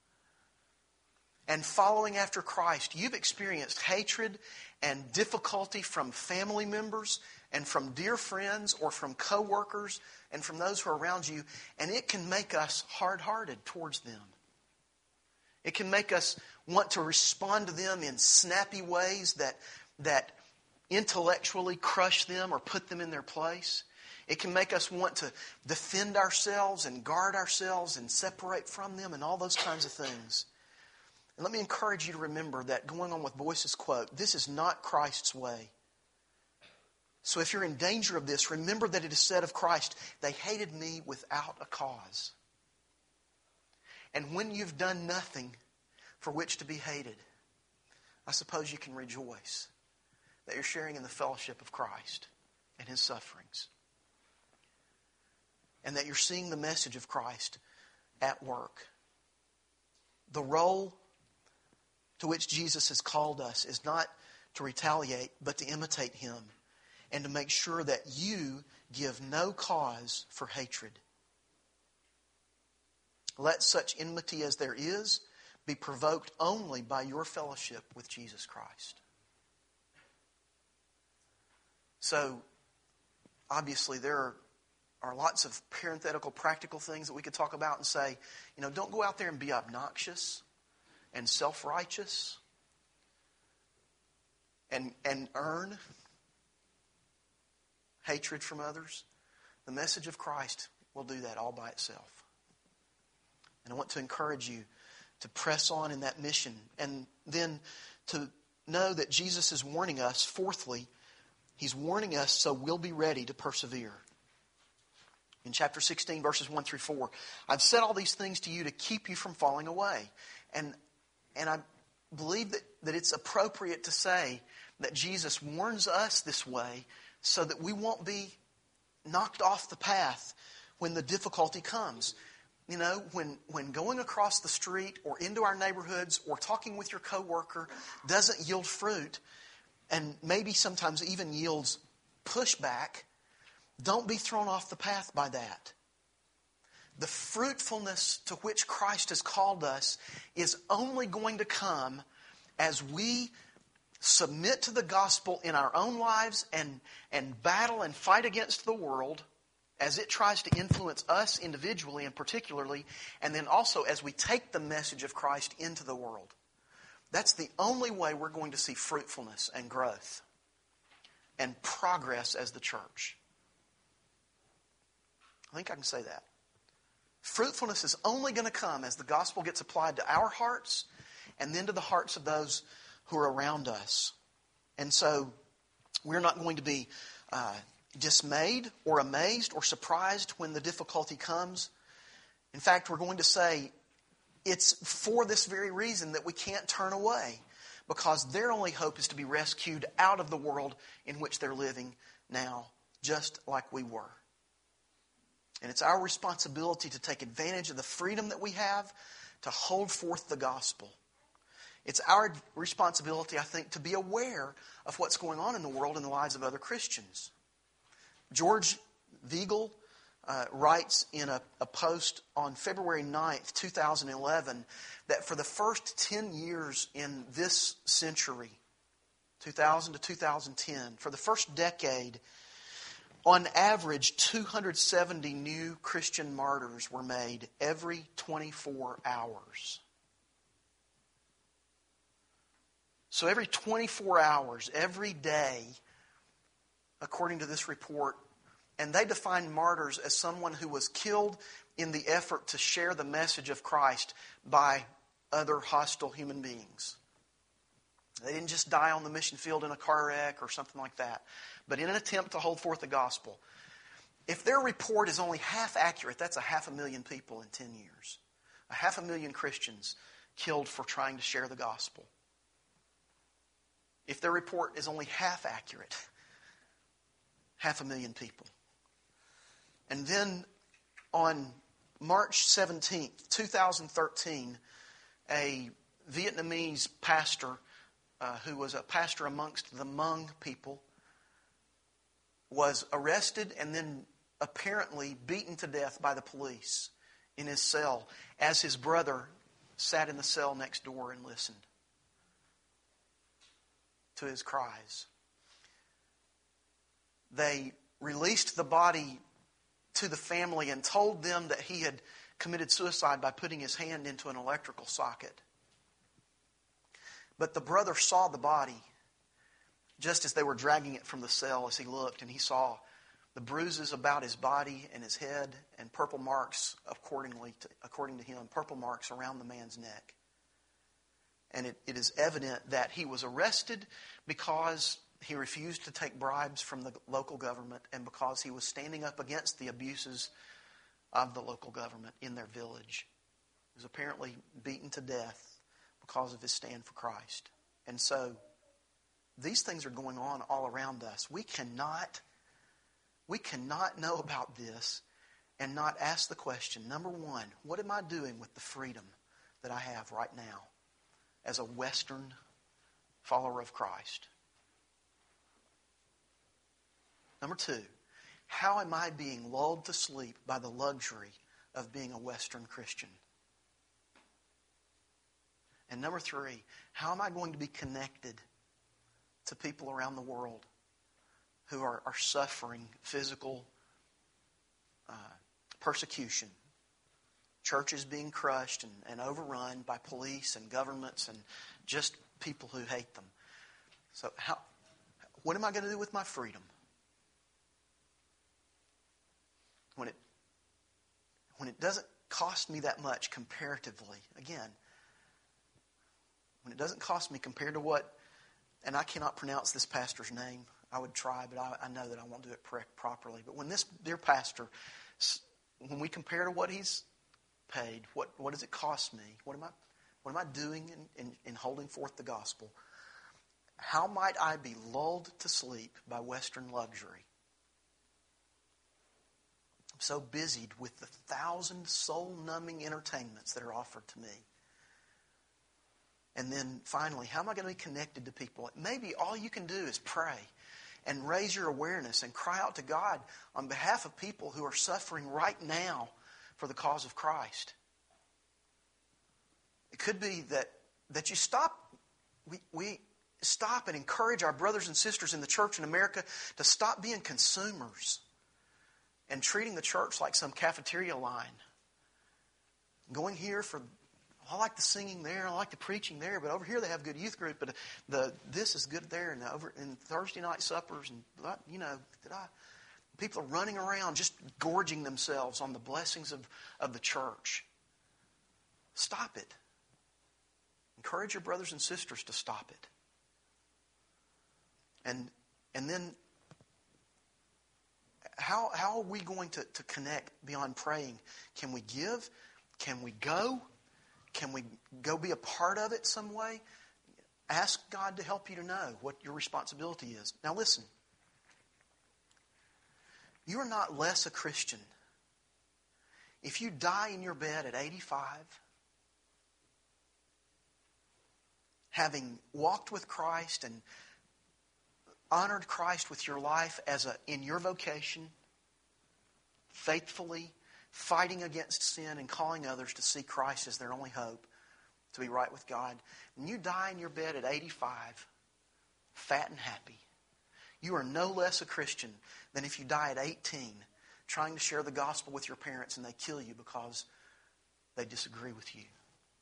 and following after Christ, you've experienced hatred and difficulty from family members and from dear friends or from co-workers and from those who are around you, and it can make us hard-hearted towards them. It can make us want to respond to them in snappy ways that, that intellectually crush them or put them in their place. It can make us want to defend ourselves and guard ourselves and separate from them and all those kinds of things. And let me encourage you to remember that, going on with Boyce's quote, this is not Christ's way. So if you're in danger of this, remember that it is said of Christ, they hated me without a cause. And when you've done nothing for which to be hated, I suppose you can rejoice that you're sharing in the fellowship of Christ and His sufferings. And that you're seeing the message of Christ at work. The role to which Jesus has called us is not to retaliate, but to imitate Him and to make sure that you give no cause for hatred. Let such enmity as there is be provoked only by your fellowship with Jesus Christ. So, obviously, there are, are lots of parenthetical, practical things that we could talk about and say, you know, don't go out there and be obnoxious and self-righteous and, and earn hatred from others. The message of Christ will do that all by itself. And I want to encourage you to press on in that mission. And then to know that Jesus is warning us. Fourthly, He's warning us so we'll be ready to persevere. In chapter sixteen, verses one through four, I've said all these things to you to keep you from falling away. And, and I believe that, that it's appropriate to say that Jesus warns us this way so that we won't be knocked off the path when the difficulty comes. You know, when, when going across the street or into our neighborhoods or talking with your coworker doesn't yield fruit and maybe sometimes even yields pushback, don't be thrown off the path by that. The fruitfulness to which Christ has called us is only going to come as we submit to the gospel in our own lives and, and battle and fight against the world as it tries to influence us individually and particularly, and then also as we take the message of Christ into the world. That's the only way we're going to see fruitfulness and growth and progress as the church. I think I can say that. Fruitfulness is only going to come as the gospel gets applied to our hearts and then to the hearts of those who are around us. And so we're not going to be uh, dismayed or amazed or surprised when the difficulty comes. In fact, we're going to say it's for this very reason that we can't turn away, because their only hope is to be rescued out of the world in which they're living now, just like we were. And it's our responsibility to take advantage of the freedom that we have to hold forth the gospel. It's our responsibility, I think, to be aware of what's going on in the world in the lives of other Christians. George Viegel uh, writes in a, a post on February ninth, two thousand eleven, that for the first ten years in this century, two thousand to two thousand ten, for the first decade, on average, two hundred seventy new Christian martyrs were made every twenty-four hours. So every twenty-four hours, every day, according to this report, and they define martyrs as someone who was killed in the effort to share the message of Christ by other hostile human beings. They didn't just die on the mission field in a car wreck or something like that, but in an attempt to hold forth the gospel. If their report is only half accurate, that's a half a million people in ten years. A half a million Christians killed for trying to share the gospel. If their report is only half accurate, half a million people. And then on March seventeenth, two thousand thirteen, a Vietnamese pastor uh, who was a pastor amongst the Hmong people was arrested and then apparently beaten to death by the police in his cell as his brother sat in the cell next door and listened to his cries. They released the body to the family and told them that he had committed suicide by putting his hand into an electrical socket. But the brother saw the body just as they were dragging it from the cell as he looked, and he saw the bruises about his body and his head and purple marks, accordingly to, according to him, purple marks around the man's neck. And it, it is evident that he was arrested because he refused to take bribes from the local government and because he was standing up against the abuses of the local government in their village. He was apparently beaten to death because of his stand for Christ. And so these things are going on all around us. We cannot, we cannot know about this and not ask the question, number one, what am I doing with the freedom that I have right now as a Western follower of Christ? Number two, how am I being lulled to sleep by the luxury of being a Western Christian And number three, how am I going to be connected to people around the world who are, are suffering physical uh, persecution? Churches being crushed and, and overrun by police and governments and just people who hate them. So how, what am I going to do with my freedom? When it, when it doesn't cost me that much comparatively, again, when it doesn't cost me compared to what, and I cannot pronounce this pastor's name. I would try, but I, I know that I won't do it properly. But when this dear pastor, when we compare to what he's paid, what, what does it cost me? What am I, what am I doing in, in, in holding forth the gospel? How might I be lulled to sleep by Western luxury? I'm so busied with the thousand soul-numbing entertainments that are offered to me. And then finally, how am I going to be connected to people? Maybe all you can do is pray and raise your awareness and cry out to God on behalf of people who are suffering right now for the cause of Christ. It could be that, that you stop, we, we stop and encourage our brothers and sisters in the church in America to stop being consumers and treating the church like some cafeteria line. Going here for, I like the singing there, I like the preaching there, but over here they have good youth group, but the this is good there, and over in Thursday night suppers, and you know, did I? People are running around just gorging themselves on the blessings of, of the church. Stop it. Encourage your brothers and sisters to stop it. And and then how how are we going to, to connect beyond praying? Can we give? Can we go? Can we go be a part of it some way? Ask God to help you to know what your responsibility is. Now listen. You are not less a Christian if you die in your bed at eighty-five, having walked with Christ and honored Christ with your life as a in your vocation, faithfully fighting against sin and calling others to see Christ as their only hope, to be right with God. When you die in your bed at eighty-five, fat and happy, you are no less a Christian than if you die at eighteen trying to share the gospel with your parents and they kill you because they disagree with you.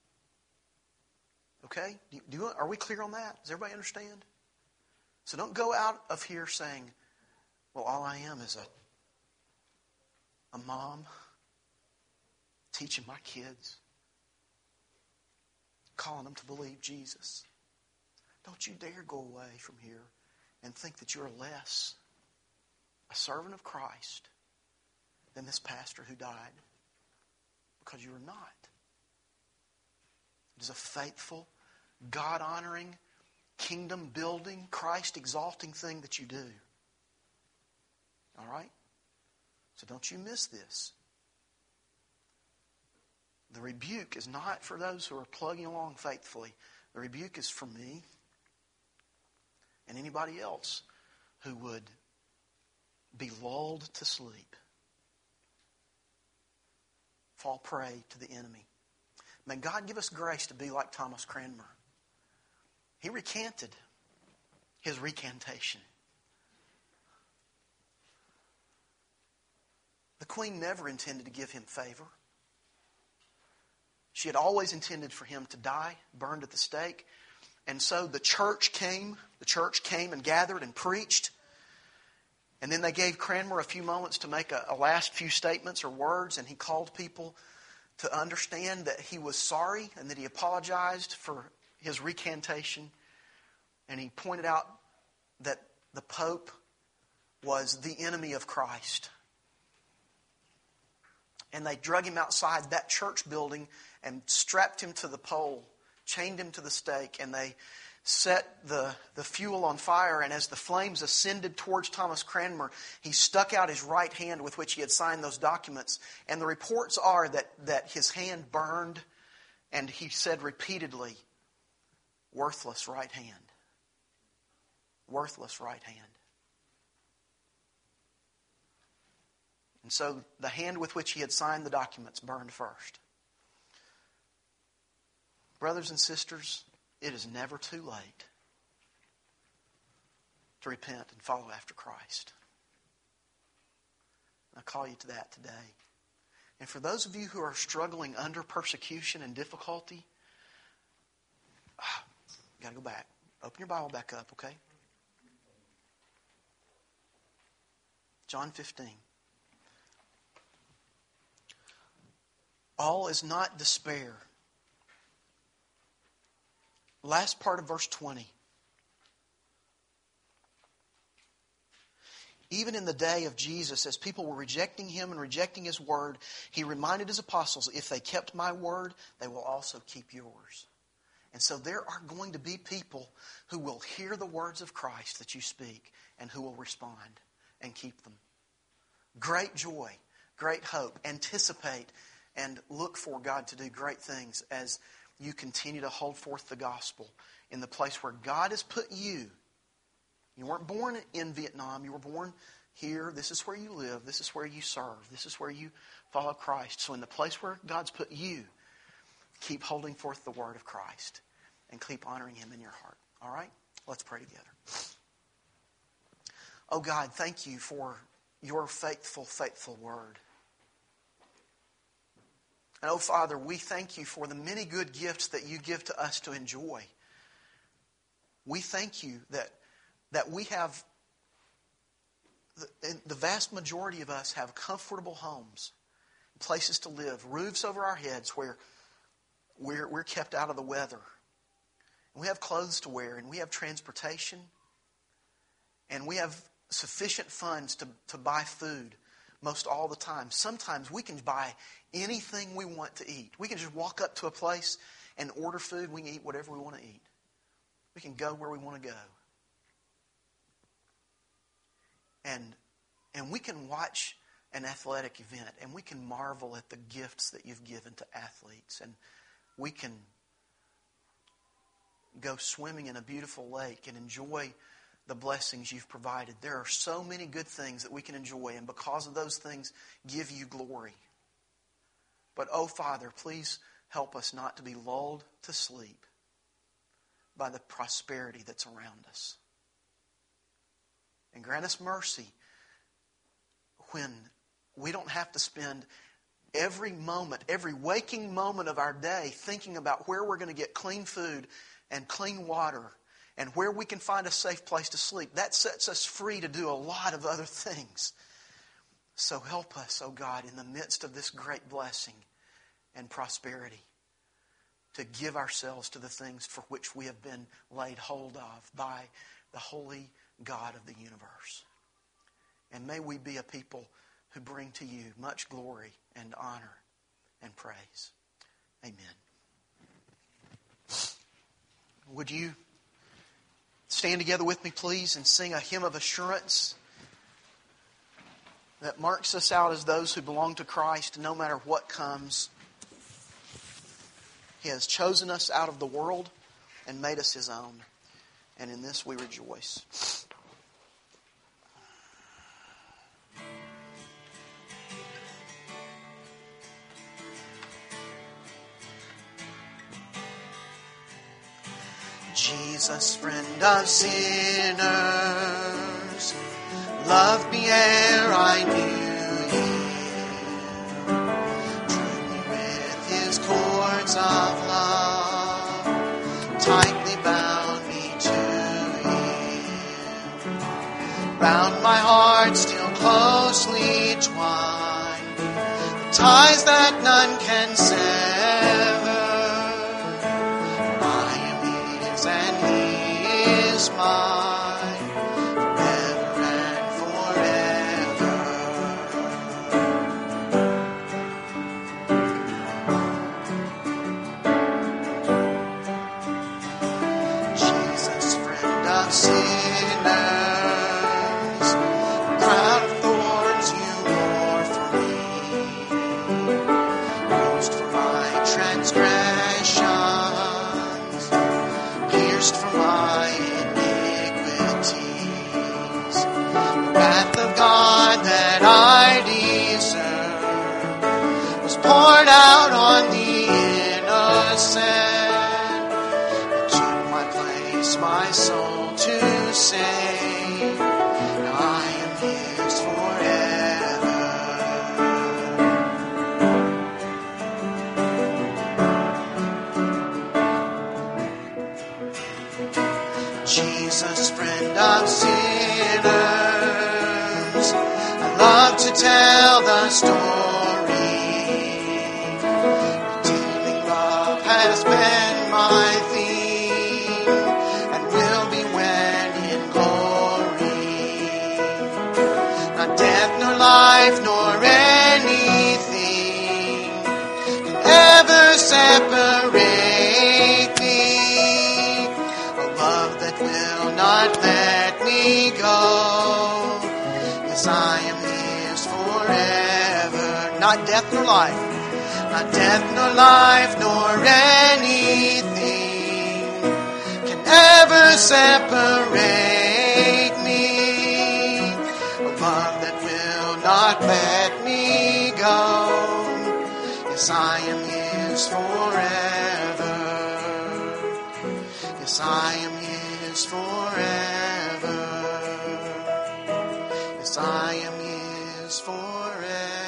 Okay? Do you, do you, are we clear on that? Does everybody understand? So don't go out of here saying, well, all I am is a, a mom teaching my kids, calling them to believe Jesus. Don't you dare go away from here and think that you're less a servant of Christ than this pastor who died. Because you are not. It is a faithful, God-honoring, kingdom-building, Christ-exalting thing that you do. All right? So don't you miss this. The rebuke is not for those who are plugging along faithfully. The rebuke is for me and anybody else who would be lulled to sleep, fall prey to the enemy. May God give us grace to be like Thomas Cranmer. He recanted his recantation. The Queen never intended to give him favor. She had always intended for him to die, burned at the stake. And so the church came, the church came and gathered and preached. And then they gave Cranmer a few moments to make a, a last few statements or words, and he called people to understand that he was sorry and that he apologized for his recantation. And he pointed out that the Pope was the enemy of Christ. And they drug him outside that church building and strapped him to the pole, chained him to the stake, and they set the, the fuel on fire. And as the flames ascended towards Thomas Cranmer, he stuck out his right hand with which he had signed those documents. And the reports are that, that his hand burned, and he said repeatedly, "Worthless right hand. Worthless right hand." And so the hand with which he had signed the documents burned first. Brothers and sisters, it is never too late to repent and follow after Christ. I call you to that today. And for those of you who are struggling under persecution and difficulty, ah, you got to go back. Open your Bible back up, okay? John fifteen. All is not despair. Last part of verse twenty. Even in the day of Jesus, as people were rejecting Him and rejecting His word, He reminded His apostles, if they kept my word, they will also keep yours. And so there are going to be people who will hear the words of Christ that you speak and who will respond and keep them. Great joy, great hope. Anticipate and look for God to do great things as you continue to hold forth the gospel in the place where God has put you. You weren't born in Vietnam. You were born here. This is where you live. This is where you serve. This is where you follow Christ. So in the place where God's put you, keep holding forth the word of Christ and keep honoring Him in your heart. All right? Let's pray together. Oh God, thank you for your faithful, faithful word. And oh Father, we thank you for the many good gifts that you give to us to enjoy. We thank you that that we have, the, the vast majority of us have comfortable homes, places to live, roofs over our heads where we're, we're kept out of the weather. And we have clothes to wear, and we have transportation, and we have sufficient funds to, to buy food most all the time. Sometimes we can buy anything we want to eat. We can just walk up to a place and order food. We can eat whatever we want to eat. We can go where we want to go. And, and we can watch an athletic event and we can marvel at the gifts that you've given to athletes. And we can go swimming in a beautiful lake and enjoy the blessings you've provided. There are so many good things that we can enjoy, and because of those things, give you glory. But, oh Father, please help us not to be lulled to sleep by the prosperity that's around us. And grant us mercy when we don't have to spend every moment, every waking moment of our day thinking about where we're going to get clean food and clean water and where we can find a safe place to sleep. That sets us free to do a lot of other things. So help us, oh God, in the midst of this great blessing and prosperity, to give ourselves to the things for which we have been laid hold of by the holy God of the universe. And may we be a people who bring to you much glory and honor and praise. Amen. Would you stand together with me, please, and sing a hymn of assurance that marks us out as those who belong to Christ no matter what comes. He has chosen us out of the world and made us His own. And in this we rejoice. Jesus, friend of sinners, loved me ere I knew you. Drew me with His cords of love, tightly bound me to Him. Round my heart still closely twined, the ties that none can sever. And He is mine forever and forever. Jesus, friend of sinners, crown of thorns you wore for me, bruised for my transgression, for my iniquities. The wrath of God that I deserve was poured out on the innocent. lost my soul to save. Now I am His forever. Jesus, friend of sinners, I love to tell the story. Redeeming love has been my theme and will be when in glory. Not death nor life nor anything can ever separate me. A love that will not let me go. Yes, I am His forever. Not death nor life. Not death nor life nor anything can ever separate me. A love that will not let me go. Yes, I am His forever. Yes, I am His forever. Yes, I am His forever.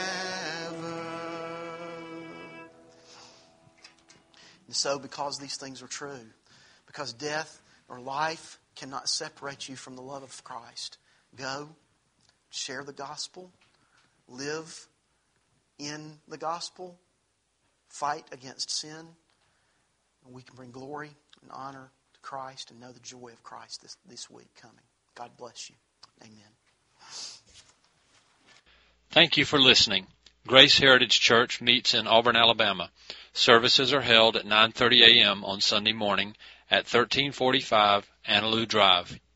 And so, because these things are true, because death or life cannot separate you from the love of Christ, go, share the gospel, live in the gospel, fight against sin, and we can bring glory and honor to Christ and know the joy of Christ this, this week coming. God bless you. Amen. Thank you for listening. Grace Heritage Church meets in Auburn, Alabama. Services are held at nine thirty a.m. on Sunday morning at thirteen forty-five Annaloo Drive,